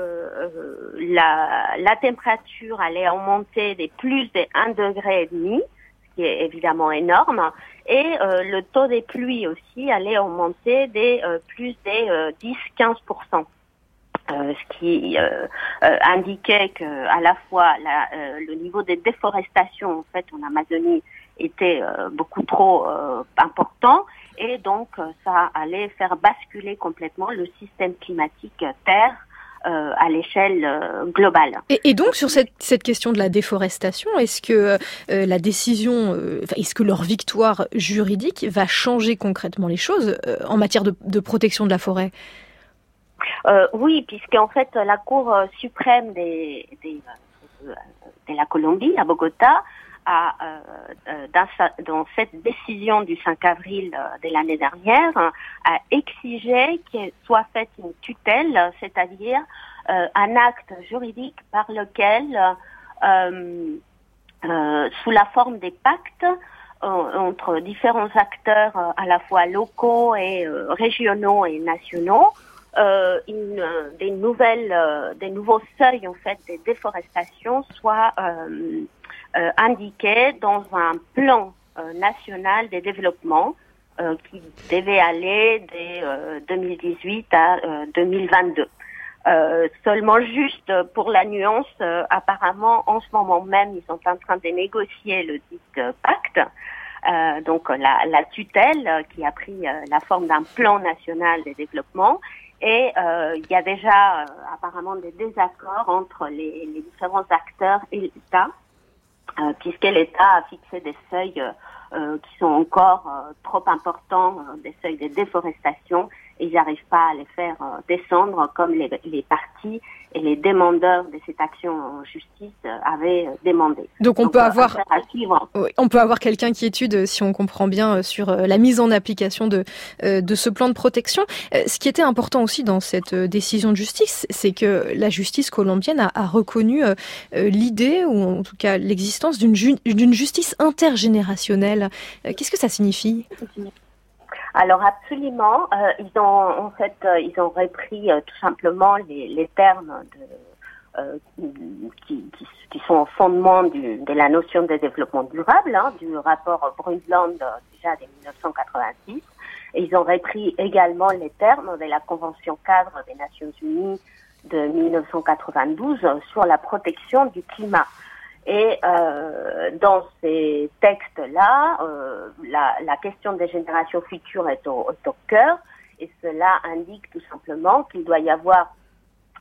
euh, la, la température allait augmenter de plus de un degré et demi, ce qui est évidemment énorme, et euh, le taux des pluies aussi allait augmenter de euh, plus de euh, dix à quinze pour cent. Euh, ce qui euh, euh, indiquait que à la fois la, euh, le niveau de déforestation en fait en Amazonie était euh, beaucoup trop euh, important, et donc euh, ça allait faire basculer complètement le système climatique Terre euh, à l'échelle euh, globale. Et, et donc sur cette, cette question de la déforestation, est-ce que euh, la décision, euh, est-ce que leur victoire juridique va changer concrètement les choses euh, en matière de, de protection de la forêt? Euh, oui, puisqu'en fait la Cour suprême des, des, euh, de la Colombie, à Bogota, a, euh, euh, dans, sa, dans cette décision du cinq avril de l'année dernière, a exigé qu'il soit faite une tutelle, c'est-à-dire euh, un acte juridique par lequel, euh, euh, sous la forme des pactes, entre différents acteurs euh, à la fois locaux et euh, régionaux et nationaux, euh, une, euh, des nouvelles, euh, des nouveaux seuils en fait de déforestation soient euh, euh, indiqués dans un plan euh, national de développement euh, qui devait aller de euh, deux mille dix-huit à euh, deux mille vingt-deux. Euh, seulement juste pour la nuance, euh, apparemment en ce moment même ils sont en train de négocier le dit euh, pacte. Euh, donc la, la tutelle euh, qui a pris euh, la forme d'un plan national de développement, et euh, il y a déjà euh, apparemment des désaccords entre les, les différents acteurs et l'État, euh, puisque l'État a fixé des seuils euh, qui sont encore euh, trop importants, euh, des seuils de déforestation, et ils n'arrivent pas à les faire euh, descendre comme les, les partis et les demandeurs de cette action en justice euh, avaient euh, demandé. Donc on Donc, peut euh, avoir, oui, on peut avoir quelqu'un qui étude, si on comprend bien, sur la mise en application de de ce plan de protection. Ce qui était important aussi dans cette décision de justice, c'est que la justice colombienne a, a reconnu euh, l'idée, ou en tout cas l'existence d'une ju- d'une justice intergénérationnelle. Qu'est-ce que ça signifie ? Alors absolument, euh, ils ont en fait euh, ils ont repris euh, tout simplement les, les termes de, euh, qui, qui, qui sont au fondement du, de la notion de développement durable, hein, du rapport Brundtland euh, déjà de mille neuf cent quatre-vingt-six. Et ils ont repris également les termes de la Convention cadre des Nations Unies de mille neuf cent quatre-vingt-douze sur la protection du climat. Et euh, dans ces textes-là, euh, la, la question des générations futures est au, est au cœur, et cela indique tout simplement qu'il doit y avoir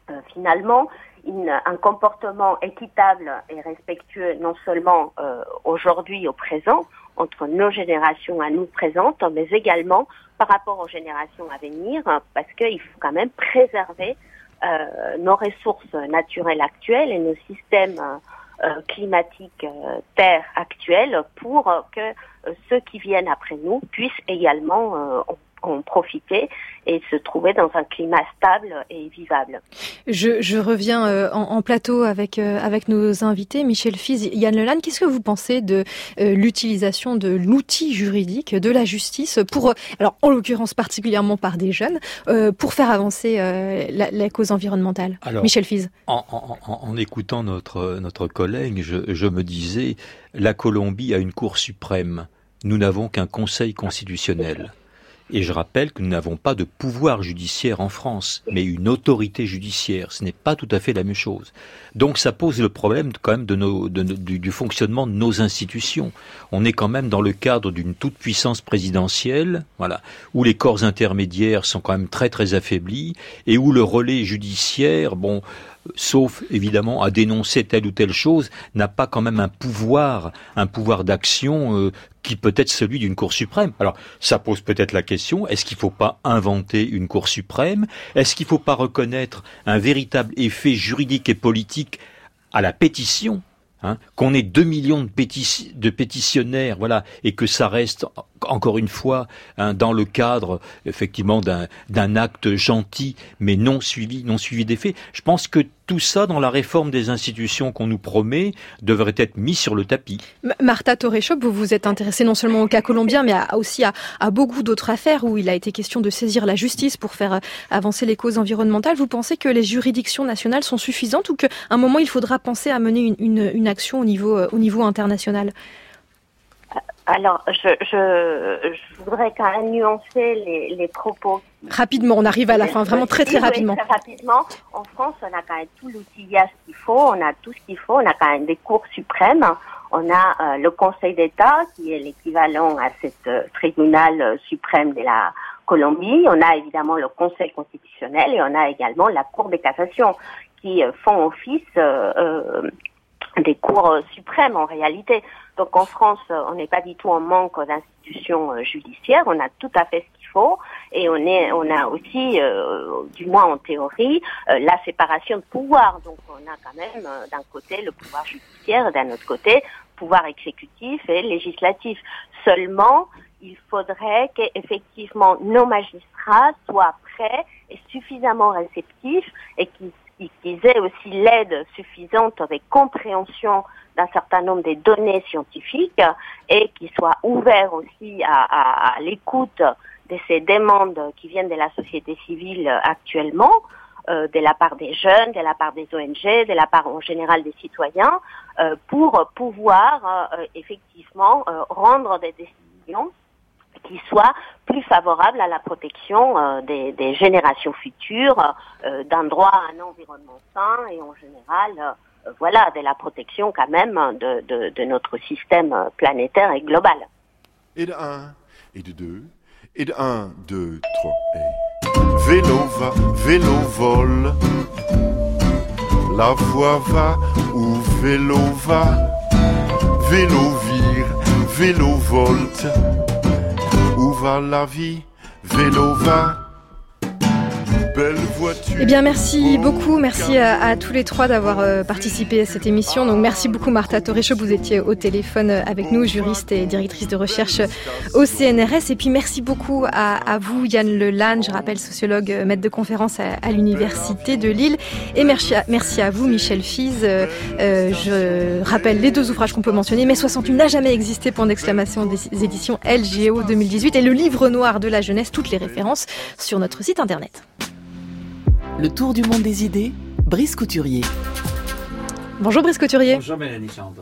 euh, finalement, une, un comportement équitable et respectueux non seulement euh, aujourd'hui au présent, entre nos générations à nous présentes, mais également par rapport aux générations à venir, parce qu'il faut quand même préserver euh, nos ressources naturelles actuelles et nos systèmes euh, climatiques euh, terre actuels pour euh, que euh, ceux qui viennent après nous puissent également euh, en profiter et se trouver dans un climat stable et vivable. Je, je reviens euh, en, en plateau avec euh, avec nos invités, Michel Fize, Yann Lelanne. Qu'est-ce que vous pensez de euh, l'utilisation de l'outil juridique, de la justice, pour, alors en l'occurrence particulièrement par des jeunes, euh, pour faire avancer euh, la, la cause environnementale? Alors, Michel Fize. En, en, en, en écoutant notre notre collègue, je, je me disais, la Colombie a une Cour suprême. Nous n'avons qu'un Conseil constitutionnel. Et je rappelle que nous n'avons pas de pouvoir judiciaire en France, mais une autorité judiciaire. Ce n'est pas tout à fait la même chose. Donc ça pose le problème quand même de nos, de, de, du, du fonctionnement de nos institutions. On est quand même dans le cadre d'une toute-puissance présidentielle, voilà, où les corps intermédiaires sont quand même très très affaiblis et où le relais judiciaire, bon, sauf évidemment à dénoncer telle ou telle chose, n'a pas quand même un pouvoir, un pouvoir d'action euh, qui peut être celui d'une Cour suprême. Alors, ça pose peut-être la question, est-ce qu'il ne faut pas inventer une Cour suprême? Est-ce qu'il ne faut pas reconnaître un véritable effet juridique et politique à la pétition, hein, qu'on ait deux millions de, pétis- de pétitionnaires, voilà, et que ça reste encore une fois hein, dans le cadre effectivement d'un, d'un acte gentil, mais non suivi, non suivi des faits. Je pense que tout ça, dans la réforme des institutions qu'on nous promet, devrait être mis sur le tapis. M- Martha Torreshopp, vous vous êtes intéressée non seulement au cas colombien, mais à, aussi à, à beaucoup d'autres affaires où il a été question de saisir la justice pour faire avancer les causes environnementales. Vous pensez que les juridictions nationales sont suffisantes ou qu'à un moment, il faudra penser à mener une, une, une action au niveau, au niveau international? Alors, je, je, je voudrais quand même nuancer les, les propos. Rapidement, on arrive à la fin, vraiment très très rapidement. Oui, très rapidement. En France, on a quand même tout l'outillage qu'il faut, on a tout ce qu'il faut, on a quand même des cours suprêmes, on a euh, le Conseil d'État qui est l'équivalent à cette euh, tribunal euh, suprême de la Colombie, on a évidemment le Conseil constitutionnel et on a également la Cour de cassation qui euh, font office euh, euh, des cours suprêmes en réalité. Donc en France, on n'est pas du tout en manque d'institutions euh, judiciaires, on a tout à fait ce qu'il faut et on est, on a aussi, euh, du moins en théorie, euh, la séparation de pouvoir. Donc on a quand même euh, d'un côté le pouvoir judiciaire et d'un autre côté le pouvoir exécutif et législatif. Seulement, il faudrait qu'effectivement nos magistrats soient prêts et suffisamment réceptifs et qu'ils qu'ils aient aussi l'aide suffisante avec compréhension d'un certain nombre des données scientifiques et qu'ils soient ouverts aussi à, à, à l'écoute de ces demandes qui viennent de la société civile actuellement, euh, de la part des jeunes, de la part des O N G, de la part en général des citoyens, euh, pour pouvoir euh, effectivement euh, rendre des décisions qui soit plus favorable à la protection euh, des, des générations futures, euh, d'un droit à un environnement sain et en général, euh, voilà, de la protection quand même de, de, de notre système planétaire et global. Et de un, et de deux, et de un, deux, trois, et... Vélo va, vélo vole, la voie va où vélo va, vélo vire, vélo volte. Où va la vie? Vélo va. Belle voiture. Eh bien, merci beaucoup. Merci à, à tous les trois d'avoir euh, participé à cette émission. Donc, merci beaucoup, Martha Torreshopp. Vous étiez au téléphone avec nous, juriste et directrice de recherche au C N R S. Et puis, merci beaucoup à, à vous, Yann Lelanne. Je rappelle, sociologue, maître de conférence à, à l'Université de Lille. Et merci à, merci à vous, Michel Fize. Euh, euh, je rappelle les deux ouvrages qu'on peut mentionner. Mai soixante-huit n'a jamais existé, point d'exclamation, des éditions L G O deux mille dix-huit. Et le livre noir de la jeunesse, toutes les références sur notre site internet. Le tour du monde des idées, Brice Couturier. Bonjour Brice Couturier. Bonjour Mélanie Chandon.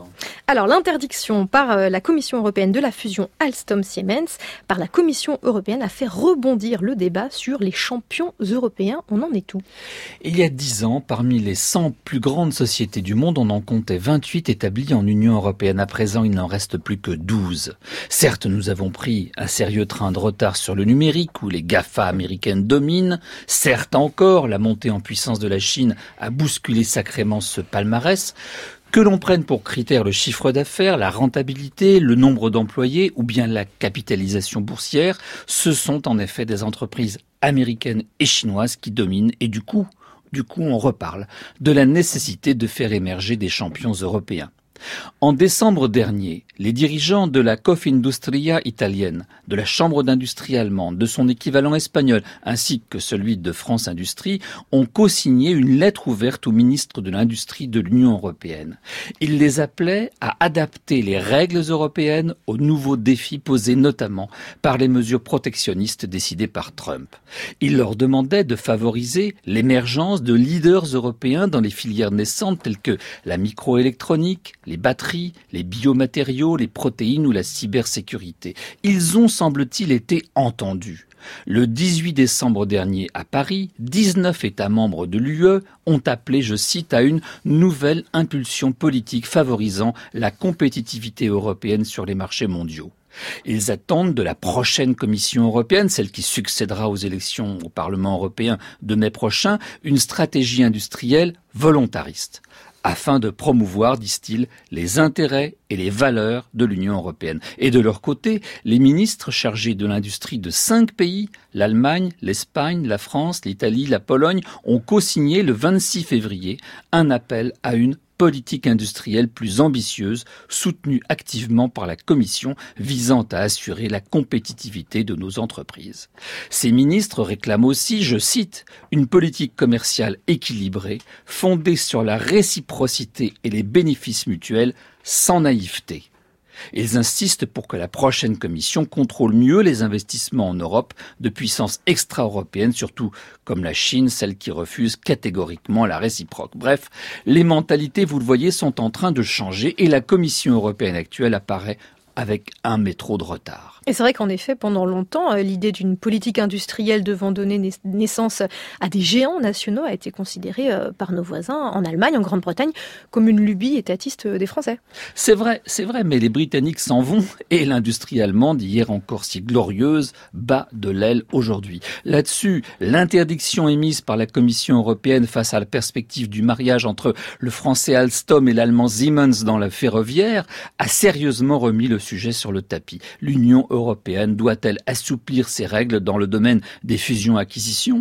Alors, l'interdiction par la Commission européenne de la fusion Alstom-Siemens par la Commission européenne a fait rebondir le débat sur les champions européens. On en est où ? Il y a dix ans, parmi les cent plus grandes sociétés du monde, on en comptait vingt-huit établies en Union européenne. À présent, il n'en reste plus que douze. Certes, nous avons pris un sérieux train de retard sur le numérique, où les GAFA américaines dominent. Certes encore, la montée en puissance de la Chine a bousculé sacrément ce palmarès. Que l'on prenne pour critère le chiffre d'affaires, la rentabilité, le nombre d'employés ou bien la capitalisation boursière, ce sont en effet des entreprises américaines et chinoises qui dominent et du coup, du coup on reparle de la nécessité de faire émerger des champions européens. En décembre dernier, les dirigeants de la Confindustria italienne, de la Chambre d'industrie allemande, de son équivalent espagnol, ainsi que celui de France Industrie, ont co-signé une lettre ouverte au ministre de l'Industrie de l'Union européenne. Ils les appelaient à adapter les règles européennes aux nouveaux défis posés notamment par les mesures protectionnistes décidées par Trump. Ils leur demandaient de favoriser l'émergence de leaders européens dans les filières naissantes telles que la microélectronique, les batteries, les biomatériaux, les protéines ou la cybersécurité. Ils ont, semble-t-il, été entendus. Le dix-huit décembre dernier à Paris, dix-neuf États membres de l'U E ont appelé, je cite, à une nouvelle impulsion politique favorisant la compétitivité européenne sur les marchés mondiaux. Ils attendent de la prochaine Commission européenne, celle qui succédera aux élections au Parlement européen de mai prochain, une stratégie industrielle volontariste, afin de promouvoir, disent-ils, les intérêts et les valeurs de l'Union européenne. Et de leur côté, les ministres chargés de l'industrie de cinq pays, l'Allemagne, l'Espagne, la France, l'Italie, la Pologne, ont co-signé le vingt-six février un appel à une politique industrielle plus ambitieuse, soutenue activement par la Commission, visant à assurer la compétitivité de nos entreprises. Ces ministres réclament aussi, je cite, une politique commerciale équilibrée, fondée sur la réciprocité et les bénéfices mutuels, sans naïveté. Ils insistent pour que la prochaine Commission contrôle mieux les investissements en Europe de puissances extra-européennes, surtout comme la Chine, celle qui refuse catégoriquement la réciproque. Bref, les mentalités, vous le voyez, sont en train de changer et la Commission européenne actuelle apparaît avec un métro de retard. Et c'est vrai qu'en effet, pendant longtemps, l'idée d'une politique industrielle devant donner naissance à des géants nationaux a été considérée par nos voisins en Allemagne, en Grande-Bretagne, comme une lubie étatiste des Français. C'est vrai, c'est vrai, mais les Britanniques s'en vont et l'industrie allemande, hier encore si glorieuse, bat de l'aile aujourd'hui. Là-dessus, l'interdiction émise par la Commission européenne face à la perspective du mariage entre le français Alstom et l'allemand Siemens dans la ferroviaire a sérieusement remis le sujet sur le tapis. L'Union européenne doit-elle assouplir ses règles dans le domaine des fusions-acquisitions ?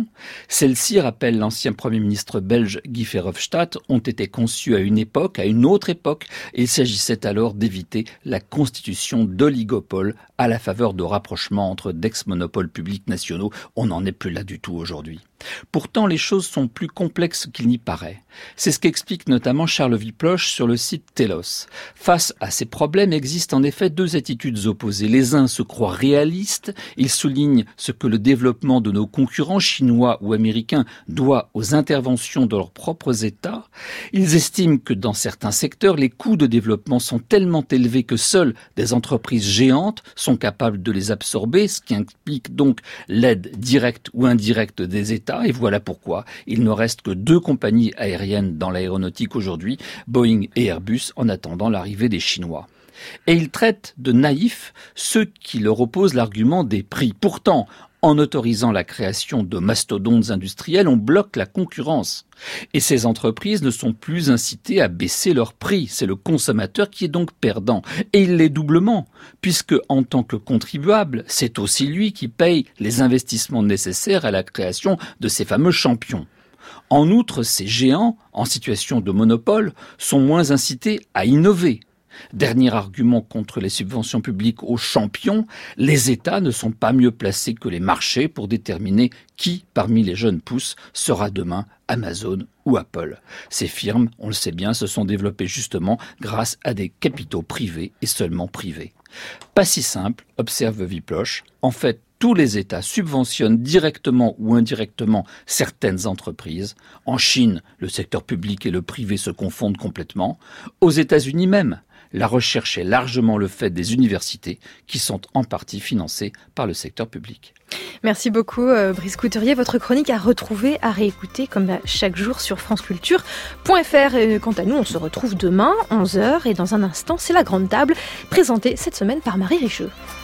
Celles-ci, rappelle l'ancien Premier ministre belge Guy Verhofstadt, ont été conçues à une époque, à une autre époque, et il s'agissait alors d'éviter la constitution d'oligopoles à la faveur de rapprochements entre d'ex-monopoles publics nationaux. On n'en est plus là du tout aujourd'hui. Pourtant, les choses sont plus complexes qu'il n'y paraît. C'est ce qu'explique notamment Charles Wiploch sur le site Telos. Face à ces problèmes existent en effet deux attitudes opposées. Les uns se croient réalistes, ils soulignent ce que le développement de nos concurrents chinois ou américains doit aux interventions de leurs propres États. Ils estiment que dans certains secteurs, les coûts de développement sont tellement élevés que seules des entreprises géantes sont capables de les absorber, ce qui implique donc l'aide directe ou indirecte des États. Et voilà pourquoi il ne reste que deux compagnies aériennes dans l'aéronautique aujourd'hui, Boeing et Airbus, en attendant l'arrivée des Chinois. Et ils traitent de naïfs ceux qui leur opposent l'argument des prix. Pourtant, en autorisant la création de mastodontes industriels, on bloque la concurrence. Et ces entreprises ne sont plus incitées à baisser leurs prix. C'est le consommateur qui est donc perdant. Et il l'est doublement, puisque en tant que contribuable, c'est aussi lui qui paye les investissements nécessaires à la création de ces fameux champions. En outre, ces géants, en situation de monopole, sont moins incités à innover. Dernier argument contre les subventions publiques aux champions, les États ne sont pas mieux placés que les marchés pour déterminer qui, parmi les jeunes pousses, sera demain Amazon ou Apple. Ces firmes, on le sait bien, se sont développées justement grâce à des capitaux privés et seulement privés. Pas si simple, observe Wiploch. En fait, tous les États subventionnent directement ou indirectement certaines entreprises. En Chine, le secteur public et le privé se confondent complètement. Aux États-Unis même, La recherche est largement le fait des universités qui sont en partie financées par le secteur public. Merci beaucoup euh, Brice Couturier. Votre chronique à retrouver, à réécouter comme chaque jour sur franceculture point f r. Et quant à nous, on se retrouve demain, onze heures. Et dans un instant, c'est la grande table, présentée cette semaine par Marie Richeux.